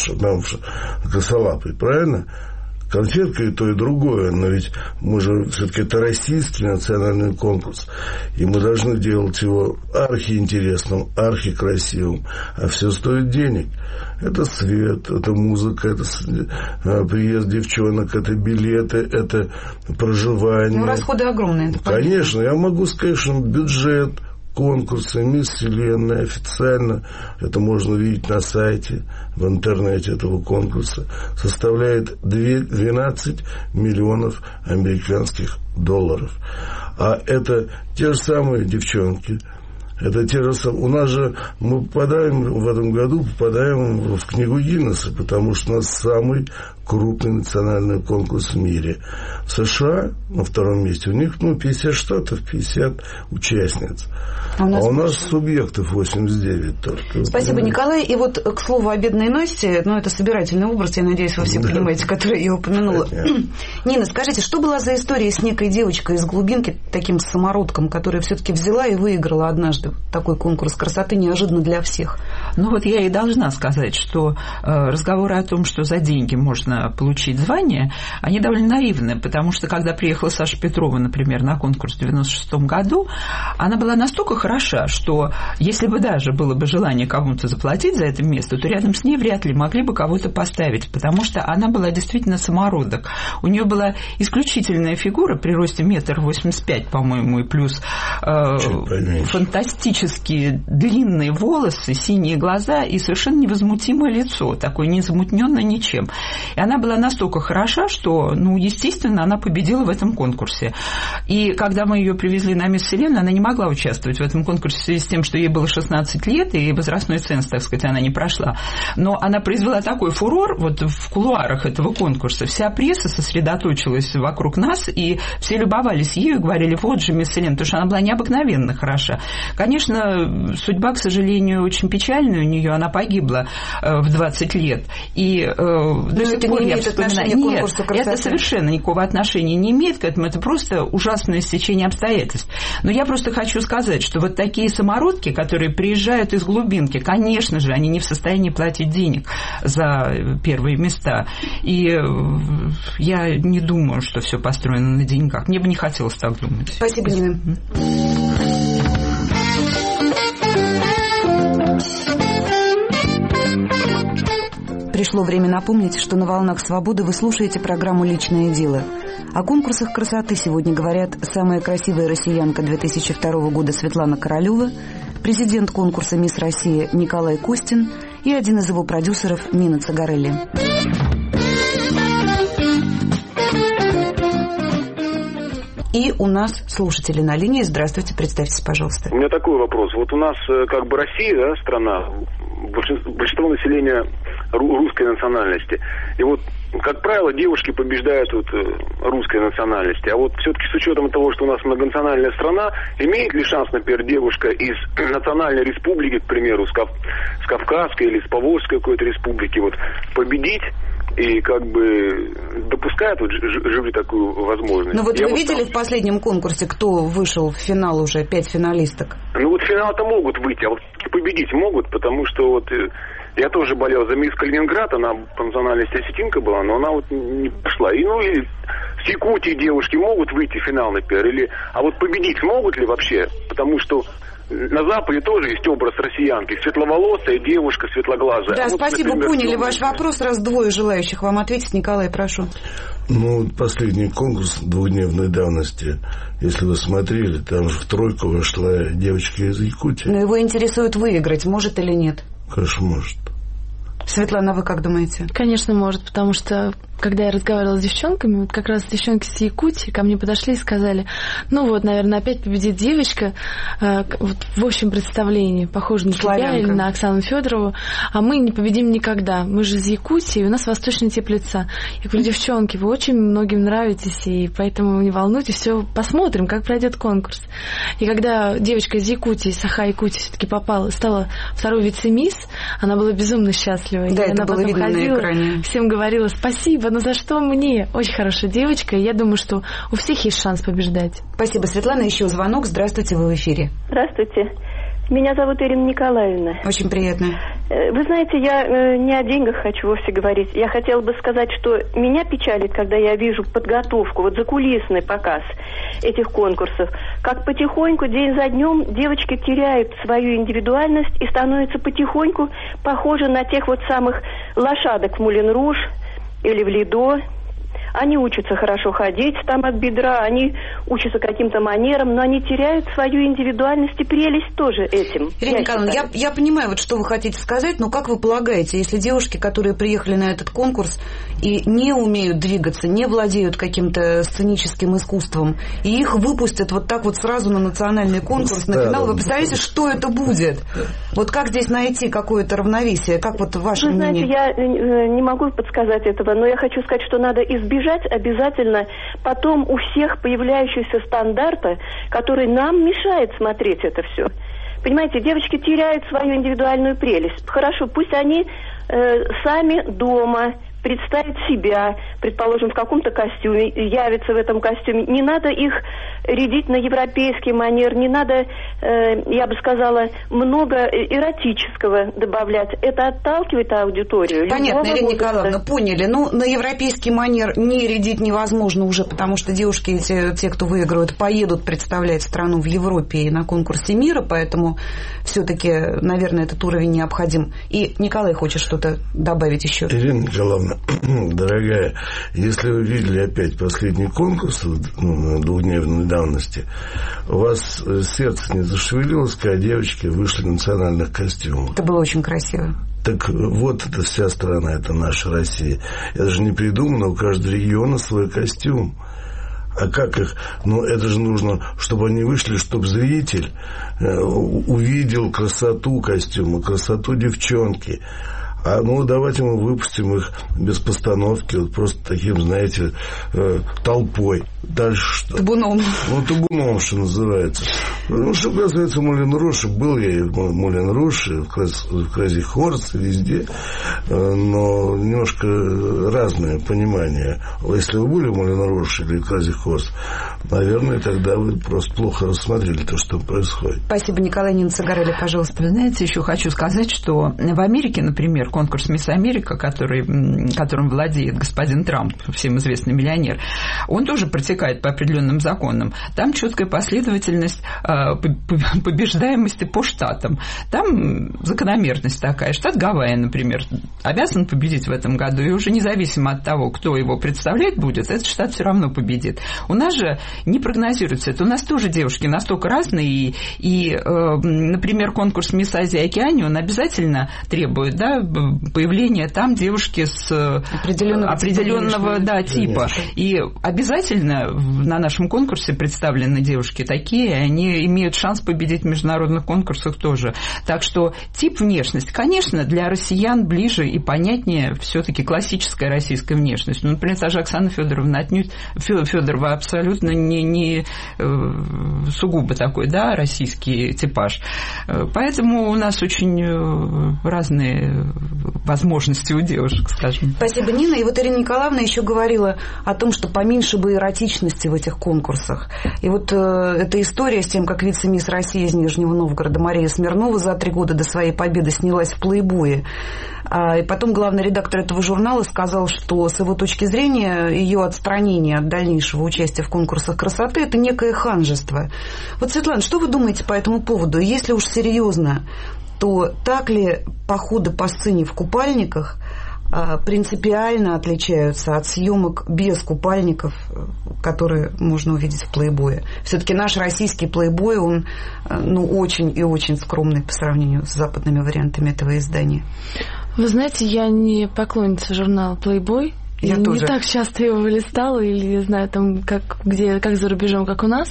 косолапый, правильно? Конфетка и то, и другое, но ведь мы же все-таки это российский национальный конкурс, и мы должны делать его архиинтересным, архикрасивым, а все стоит денег. Это свет, это музыка, это приезд девчонок, это билеты, это проживание. Ну, расходы огромные. Конечно, я могу сказать, что бюджет конкурса «Мисс Вселенная» официально, это можно увидеть на сайте, в интернете этого конкурса, составляет двенадцать миллионов американских долларов. А это те же самые девчонки, это те же самые... У нас же мы попадаем в этом году попадаем в книгу Гиннесса, потому что у нас самый крупный национальный конкурс в мире. В США на втором месте у них ну, пятьдесят штатов, пятьдесят участниц. А у нас, а у нас субъектов восемьдесят девять только. Спасибо, Николай. И вот, к слову, о бедной Насте, ну, это собирательный образ, я надеюсь, вы все да. понимаете, который я упомянула. Нина, скажите, что была за история с некой девочкой из глубинки, таким самородком, которая все-таки взяла и выиграла однажды такой конкурс красоты неожиданно для всех? Ну, вот я и должна сказать, что э, разговоры о том, что за деньги можно получить звание, они довольно наивны, потому что, когда приехала Саша Петрова, например, на конкурс в девяносто шестом году, она была настолько хороша, что если бы даже было бы желание кому-то заплатить за это место, то рядом с ней вряд ли могли бы кого-то поставить, потому что она была действительно самородок. У нее была исключительная фигура при росте метр восемьдесят пять, по-моему, и плюс э, фантастическая фантастически длинные волосы, синие глаза и совершенно невозмутимое лицо, такое незамутненное ничем. И она была настолько хороша, что, ну, естественно, она победила в этом конкурсе. И когда мы ее привезли на Мисс Вселенную, она не могла участвовать в этом конкурсе в связи с тем, что ей было шестнадцать лет, и возрастной ценз, так сказать, она не прошла. Но она произвела такой фурор вот в кулуарах этого конкурса. Вся пресса сосредоточилась вокруг нас, и все любовались ею и говорили: вот же Мисс Вселенная, потому что она была необыкновенно хороша. Конечно, судьба, к сожалению, очень печальная у нее, она погибла в двадцать лет. И Но до сих это пор не я имеет вспоминаю. отношения к Нет, конкурсу красоты. это совершенно никакого отношения не имеет к этому, это просто ужасное стечение обстоятельств. Но я просто хочу сказать, что вот такие самородки, которые приезжают из глубинки, конечно же, они не в состоянии платить денег за первые места. И я не думаю, что все построено на деньгах. Мне бы не хотелось так думать. Спасибо, Нина. Пришло время напомнить, что на «Волнах Свободы» вы слушаете программу «Личное дело». О конкурсах красоты сегодня говорят самая красивая россиянка две тысячи второго года Светлана Королева, президент конкурса «Мисс Россия» Николай Костин и один из его продюсеров Нина Цагарелли. И у нас слушатели на линии. Здравствуйте, представьтесь, пожалуйста. У меня такой вопрос. Вот у нас как бы Россия, да, страна, большинство, большинство населения русской национальности. И вот, как правило, девушки побеждают вот русской национальности. А вот все-таки с учетом того, что у нас многонациональная страна, имеет ли шанс, например, девушка из национальной республики, к примеру, с, Кав... с Кавказской или с Поволжской какой-то республики, вот, победить? И как бы допускают вот жюри такую возможность. Ну вот Я вы вот видели там... в последнем конкурсе, кто вышел в финал уже, пять финалисток? Ну вот в финал-то могут выйти, а вот победить могут, потому что вот я тоже болел за мисс Калининград, она по национальности осетинка была, но она вот не пошла. И ну и с Якутии девушки могут выйти в финал, например, или... А вот победить могут ли вообще? Потому что на Западе тоже есть образ россиянки. Светловолосая девушка, светлоглазая. Да, вот, спасибо, например, поняли ваш вопрос. Раз двое желающих вам ответить. Николай, прошу. Ну, последний конкурс двухдневной давности, если вы смотрели, там же в тройку вошла девочка из Якутии. Но его интересует выиграть, может или нет? Конечно, может. Светлана, вы как думаете? Конечно, может, потому что когда я разговаривала с девчонками, вот как раз девчонки с Якутии ко мне подошли и сказали: ну вот, наверное, опять победит девочка, э, вот в общем представлении, похожа на тебя или на Оксану Федорову, а мы не победим никогда. Мы же из Якутии, и у нас восточный тип лица. Я говорю: девчонки, вы очень многим нравитесь, и поэтому не волнуйтесь, все посмотрим, как пройдет конкурс. И когда девочка из Якутии, Саха-Якутии, все-таки попала, стала второй вице-мисс, она была безумно счастлива. Да, и это она было потом видно ходила, на экране. Всем говорила: спасибо, но за что мне? Очень хорошая девочка, и я думаю, что у всех есть шанс побеждать. Спасибо, Светлана. Еще звонок. Здравствуйте, вы в эфире. Здравствуйте. Меня зовут Ирина Николаевна. Очень приятно. Вы знаете, я не о деньгах хочу вовсе говорить. Я хотела бы сказать, что меня печалит, когда я вижу подготовку, вот закулисный показ этих конкурсов. Как потихоньку, день за днем, девочки теряют свою индивидуальность и становятся потихоньку похожи на тех вот самых лошадок в Мулен Руж или в Лидо. Они учатся хорошо ходить там от бедра, они учатся каким-то манерам, но они теряют свою индивидуальность и прелесть тоже этим. Ирина Николаевна, я, я понимаю, вот что вы хотите сказать, но как вы полагаете, если девушки, которые приехали на этот конкурс и не умеют двигаться, не владеют каким-то сценическим искусством, и их выпустят вот так вот сразу на национальный конкурс, на финал, вы представляете, что это будет? Вот как здесь найти какое-то равновесие? Как вот ваше Вы мнение? знаете, я не могу подсказать этого, но я хочу сказать, что надо избежать обязательно потом у всех появляющегося стандарта, который нам мешает смотреть это все. Понимаете, девочки теряют свою индивидуальную прелесть. Хорошо, пусть они э, сами дома представить себя, предположим, в каком-то костюме, явятся в этом костюме. Не надо их рядить на европейский манер, не надо, э, я бы сказала, много эротического добавлять. Это отталкивает аудиторию. Понятно, Ирина Николаевна, поняли. Ну, на европейский манер не рядить невозможно уже, потому что девушки, эти, те, кто выиграют, поедут представлять страну в Европе и на конкурсе мира, поэтому все-таки, наверное, этот уровень необходим. И Николай хочет что-то добавить еще. Ирина Николаевна, дорогая, если вы видели опять последний конкурс ну, двухдневной давности, у вас сердце не зашевелилось, когда девочки вышли в национальных костюмах? Это было очень красиво. Так вот, это вся страна, это наша Россия. Это же не придумано, у каждого региона свой костюм. А как их? Ну, это же нужно, чтобы они вышли, чтобы зритель э, увидел красоту костюма, красоту девчонки. А ну, давайте мы выпустим их без постановки, вот просто таким, знаете, э, толпой. Дальше что? Табуном. Ну, табуном, что называется. Ну, что касается Мулен Руш, был я и в Мулен Руш, и в Крази Хорс, и везде, но немножко разное понимание. Если вы были в Мулен Руш или в Крази Хорс, наверное, тогда вы просто плохо рассмотрели то, что происходит. Спасибо, Николай. Нина Цигарелли, пожалуйста. Вы знаете, еще хочу сказать, что в Америке, например, конкурс «Мисс Америка», который, которым владеет господин Трамп, всем известный миллионер, он тоже протекает по определенным законам. Там четкая последовательность побеждаемости по штатам. Там закономерность такая. Штат Гавайи, например, обязан победить в этом году, и уже независимо от того, кто его представлять будет, этот штат все равно победит. У нас же не прогнозируется это. У нас тоже девушки настолько разные, и, и например, конкурс «Мисс Азия и Океания», он обязательно требует, да, появления там девушки с определенного, определенного да, типа. И обязательно на нашем конкурсе представлены девушки такие, они имеют шанс победить в международных конкурсах тоже. Так что тип внешность, конечно, для россиян ближе и понятнее все-таки классическая российская внешность. Ну, например, та же Оксана Федоровна отнюдь, Федорова абсолютно не, не сугубо такой, да, российский типаж. Поэтому у нас очень разные возможности у девушек, скажем. Спасибо, Нина. И вот Ирина Николаевна еще говорила о том, что поменьше бы эротичности в этих конкурсах. И вот э, эта история с тем, как вице-мисс России из Нижнего Новгорода Мария Смирнова за три года до своей победы снялась в «Плейбое». А, и потом главный редактор этого журнала сказал, что с его точки зрения ее отстранение от дальнейшего участия в конкурсах красоты – это некое ханжество. Вот, Светлана, что вы думаете по этому поводу? Если уж серьезно, то так ли походы по сцене в купальниках принципиально отличаются от съемок без купальников, которые можно увидеть в «Плейбое»? Все-таки наш российский «Плейбой», он ну, очень и очень скромный по сравнению с западными вариантами этого издания. Вы знаете, я не поклонница журнала «Плейбой». Я не тоже. так часто его листала, или не знаю, там, как, где, как за рубежом, как у нас.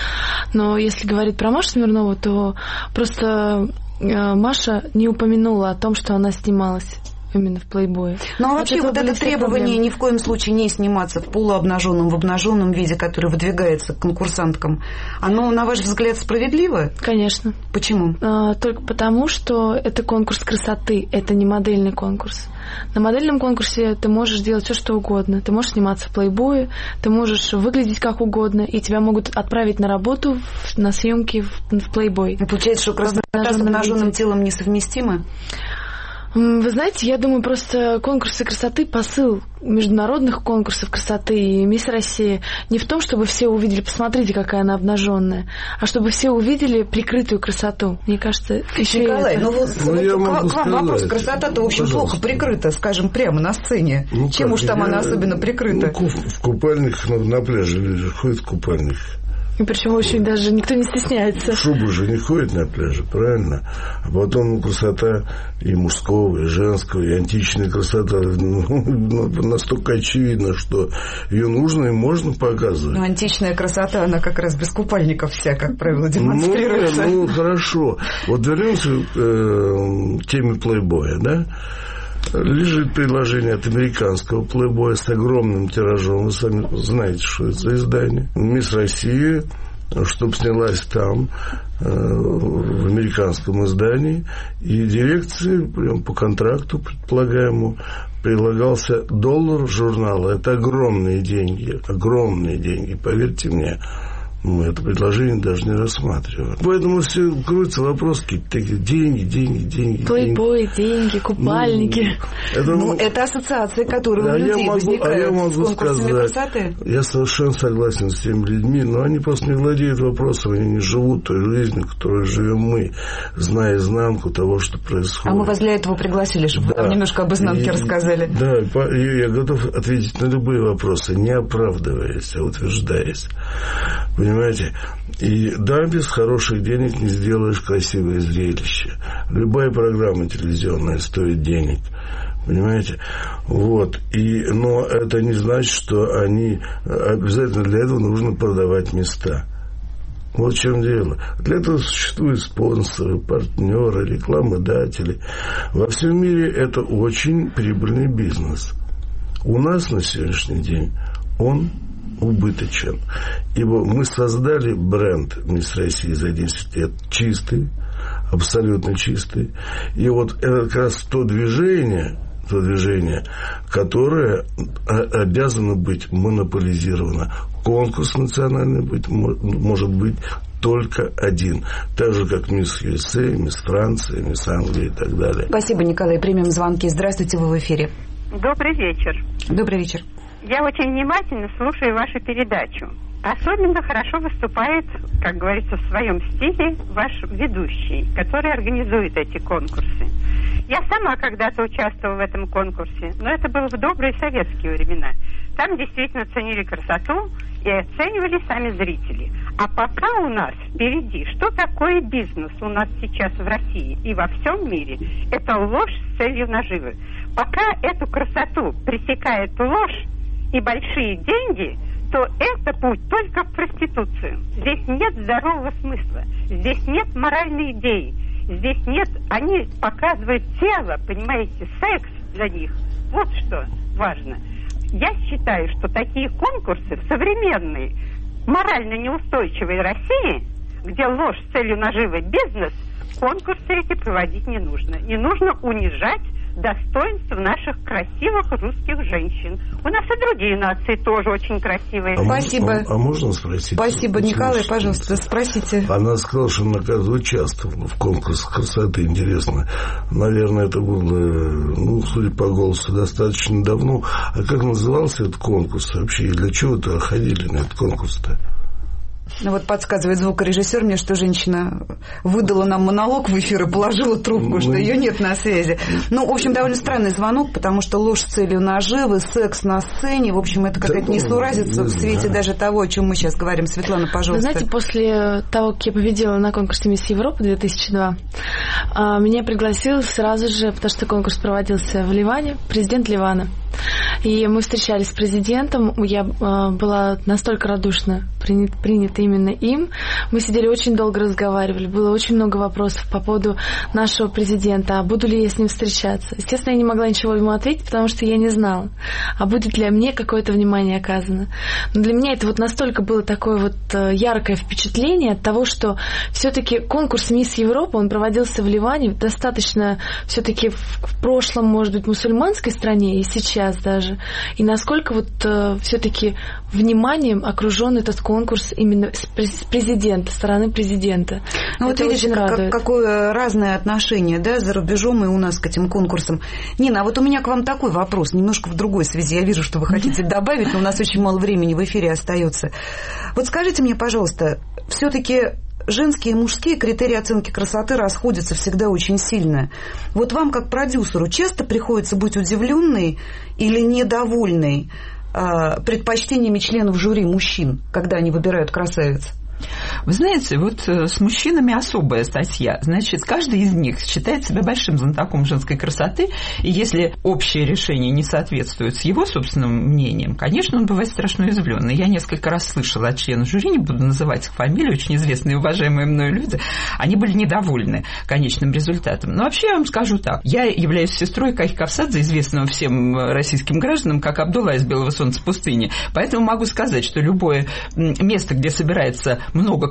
Но если говорить про Машу Смирнову, то просто Маша не упомянула о том, что она снималась именно в «Плейбое». Ну, а вообще вот это требование ни в коем случае не сниматься в полуобнаженном, в обнаженном виде, который выдвигается к конкурсанткам, оно, на ваш взгляд, справедливо? Конечно. Почему? А, только потому, что это конкурс красоты, это не модельный конкурс. На модельном конкурсе ты можешь делать все, что угодно. Ты можешь сниматься в «Плейбое», ты можешь выглядеть как угодно, и тебя могут отправить на работу, в, на съемки в, в «Плейбой». И получается, что красота с обнаженным телом несовместима? Вы знаете, я думаю, просто конкурсы красоты, посыл международных конкурсов красоты и «Мисс Россия» не в том, чтобы все увидели, посмотрите, какая она обнаженная, а чтобы все увидели прикрытую красоту. Мне кажется, еще Николай, это... ну вот, ну, вот к вам сказать. вопрос. Красота-то очень Пожалуйста. плохо прикрыта, скажем, прямо на сцене. Ну, Чем как? уж там Я... она особенно прикрыта? Ну, в купальниках на, на пляже люди ходят в купальниках. И причем очень даже никто не стесняется. Шубы же не ходят на пляже, правильно? А потом ну, красота и мужского, и женского, и античная красота ну, настолько очевидна, что ее нужно и можно показывать. Но античная красота, она как раз без купальников вся, как правило, демонстрируется. Ну, ну хорошо. Вот вернемся э, к теме «Плейбоя», да? Лежит предложение от американского «Плейбоя» с огромным тиражом. Вы сами знаете, что это за издание. «Мисс Россия», чтобы снялась там, э, в американском издании. И дирекции, прям по контракту предполагаемому, прилагался доллар журнала. Это огромные деньги. Огромные деньги, поверьте мне. Мы это предложение даже не рассматриваем. Поэтому все крутится вопрос, какие-то деньги, деньги, деньги. Плейбой, деньги, купальники. Ну, это, ну, это ассоциации, которые а у людей могу, возникают а я могу с конкурсами сказать, красоты. Я совершенно согласен с теми людьми, но они просто не владеют вопросом, они не живут той жизнью, которой живем мы, зная изнанку того, что происходит. А мы вас для этого пригласили, чтобы да. вы нам немножко об изнанке и, рассказали. Да, и я готов ответить на любые вопросы, не оправдываясь, а утверждаясь. Понимаете? И да, без хороших денег не сделаешь красивое зрелище. Любая программа телевизионная стоит денег. Понимаете? Вот. И, но это не значит, что они... Обязательно для этого нужно продавать места. Вот в чем дело. Для этого существуют спонсоры, партнеры, рекламодатели. Во всем мире это очень прибыльный бизнес. У нас на сегодняшний день он убыточен. Ибо мы создали бренд «Мисс России» за десять лет чистый, абсолютно чистый. И вот это как раз то движение, то движение, которое обязано быть монополизировано. Конкурс национальный быть, может быть только один. Так же, как «Мисс ю эс эй», «Мисс Франция», «Мисс Англия» и так далее. Спасибо, Николай. Примем звонки. Здравствуйте, вы в эфире. Добрый вечер. Добрый вечер. Я очень внимательно слушаю вашу передачу. Особенно хорошо выступает, как говорится, в своем стиле ваш ведущий, который организует эти конкурсы. Я сама когда-то участвовала в этом конкурсе, но это было в добрые советские времена. Там действительно ценили красоту и оценивали сами зрители. А пока у нас впереди, что такое бизнес у нас сейчас в России и во всем мире, это ложь с целью наживы. Пока эту красоту пресекает ложь и большие деньги, то это путь только в проституцию. Здесь нет здорового смысла, здесь нет моральной идеи, здесь нет... Они показывают тело, понимаете, секс для них. Вот что важно. Я считаю, что такие конкурсы в современной, морально неустойчивой России, где ложь с целью наживы бизнес, конкурсы эти проводить не нужно. Не нужно унижать достоинство наших красивых русских женщин. У нас и другие нации тоже очень красивые. А Спасибо. А, а можно спросить? Спасибо, Николай, пожалуйста, спросите. Она сказала, что она как участвовала в конкурсе красоты. Интересно. Наверное, это было, ну, судя по голосу, достаточно давно. А как назывался этот конкурс вообще? И для чего-то ходили на этот конкурс-то? Ну вот подсказывает звукорежиссер мне, что женщина выдала нам монолог в эфир и положила трубку, что ее нет на связи. Ну, в общем, довольно странный звонок, потому что ложь с целью наживы, секс на сцене, в общем, это какая-то несуразица в свете даже того, о чем мы сейчас говорим. Светлана, пожалуйста. Вы знаете, после того, как я победила на конкурсе «Мисс Европа» две тысячи два, меня пригласил сразу же, потому что конкурс проводился в Ливане, президент Ливана. И мы встречались с президентом, я была настолько радушно принята именно им. Мы сидели очень долго разговаривали, было очень много вопросов по поводу нашего президента, а буду ли я с ним встречаться. Естественно, я не могла ничего ему ответить, потому что я не знала, а будет ли мне какое-то внимание оказано. Но для меня это вот настолько было такое вот яркое впечатление от того, что все-таки конкурс «Мисс Европа», он проводился в Ливане, достаточно все-таки в прошлом, может быть, мусульманской стране и сейчас даже. И насколько вот все-таки вниманием окружен этот конкурс именно с президента, стороны президента. Ну вот видите, как, какое разное отношение, да, за рубежом и у нас к этим конкурсам. Нина, а вот у меня к вам такой вопрос, немножко в другой связи. Я вижу, что вы хотите добавить, но у нас очень мало времени в эфире остается. Вот скажите мне, пожалуйста, все-таки женские и мужские критерии оценки красоты расходятся всегда очень сильно. Вот вам, как продюсеру, часто приходится быть удивленной или недовольной э, предпочтениями членов жюри мужчин, когда они выбирают красавиц? Вы знаете, вот с мужчинами особая статья. Значит, каждый из них считает себя большим знатоком женской красоты, и если общее решение не соответствует с его собственным мнением, конечно, он бывает страшно удивлен. Я несколько раз слышала от членов жюри, не буду называть их фамилии, очень известные и уважаемые мною люди, они были недовольны конечным результатом. Но вообще я вам скажу так. Я являюсь сестрой Кахи Кавсадзе, известного всем российским гражданам, как Абдулла из «Белого солнца пустыни». Поэтому могу сказать, что любое место, где собирается много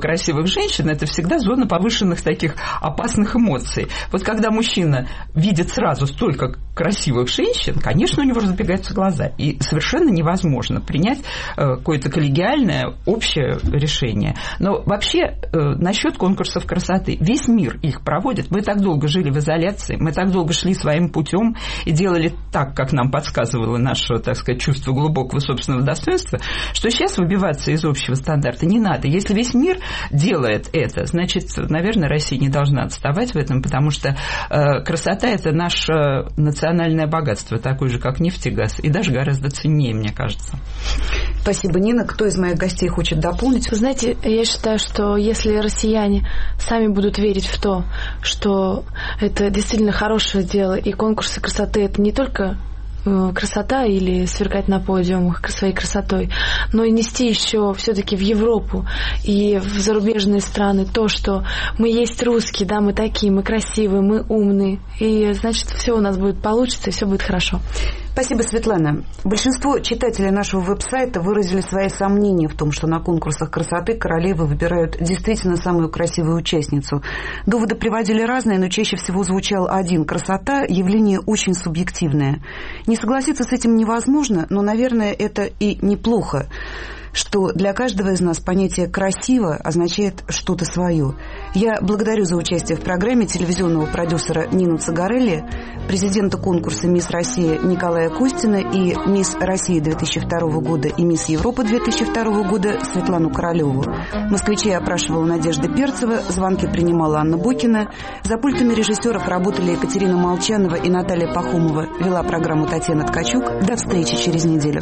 красивых женщин, это всегда зона повышенных таких опасных эмоций. Вот когда мужчина видит сразу столько красивых женщин, конечно, у него разбегаются глаза. И совершенно невозможно принять какое-то коллегиальное общее решение. Но вообще насчет конкурсов красоты. Весь мир их проводит. Мы так долго жили в изоляции, мы так долго шли своим путем и делали так, как нам подсказывало наше, так сказать, чувство глубокого собственного достоинства, что сейчас выбиваться из общего стандарта не надо. Если весь мир делает это, значит, наверное, Россия не должна отставать в этом, потому что э, красота – это наше национальное богатство, такое же, как нефть и газ, и даже гораздо ценнее, мне кажется. Спасибо, Нина. Кто из моих гостей хочет дополнить? Вы знаете, я считаю, что если россияне сами будут верить в то, что это действительно хорошее дело, и конкурсы красоты – это не только красота или сверкать на подиумах своей красотой, но и нести еще все-таки в Европу и в зарубежные страны то, что мы есть русские, да, мы такие, мы красивые, мы умные, и значит, все у нас будет получится, и все будет хорошо. Спасибо, Светлана. Большинство читателей нашего веб-сайта выразили свои сомнения в том, что на конкурсах красоты королевы выбирают действительно самую красивую участницу. Доводы приводили разные, но чаще всего звучал один. Красота – явление очень субъективное. Не согласиться с этим невозможно, но, наверное, это и неплохо, что для каждого из нас понятие «красиво» означает что-то свое. Я благодарю за участие в программе телевизионного продюсера Нину Цагарелли, президента конкурса «Мисс Россия» Николая Костина и «Мисс Россия» две тысячи второго года и «Мисс Европа» две тысячи второго года Светлану Королеву. Москвичей опрашивала Надежда Перцева, звонки принимала Анна Бокина. За пультами режиссеров работали Екатерина Молчанова и Наталья Пахомова. Вела программу Татьяна Ткачук. До встречи через неделю.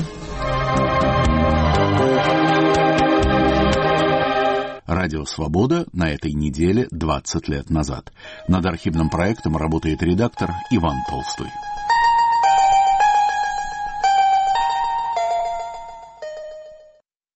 Радио «Свобода» на этой неделе двадцать лет назад. Над архивным проектом работает редактор Иван Толстой.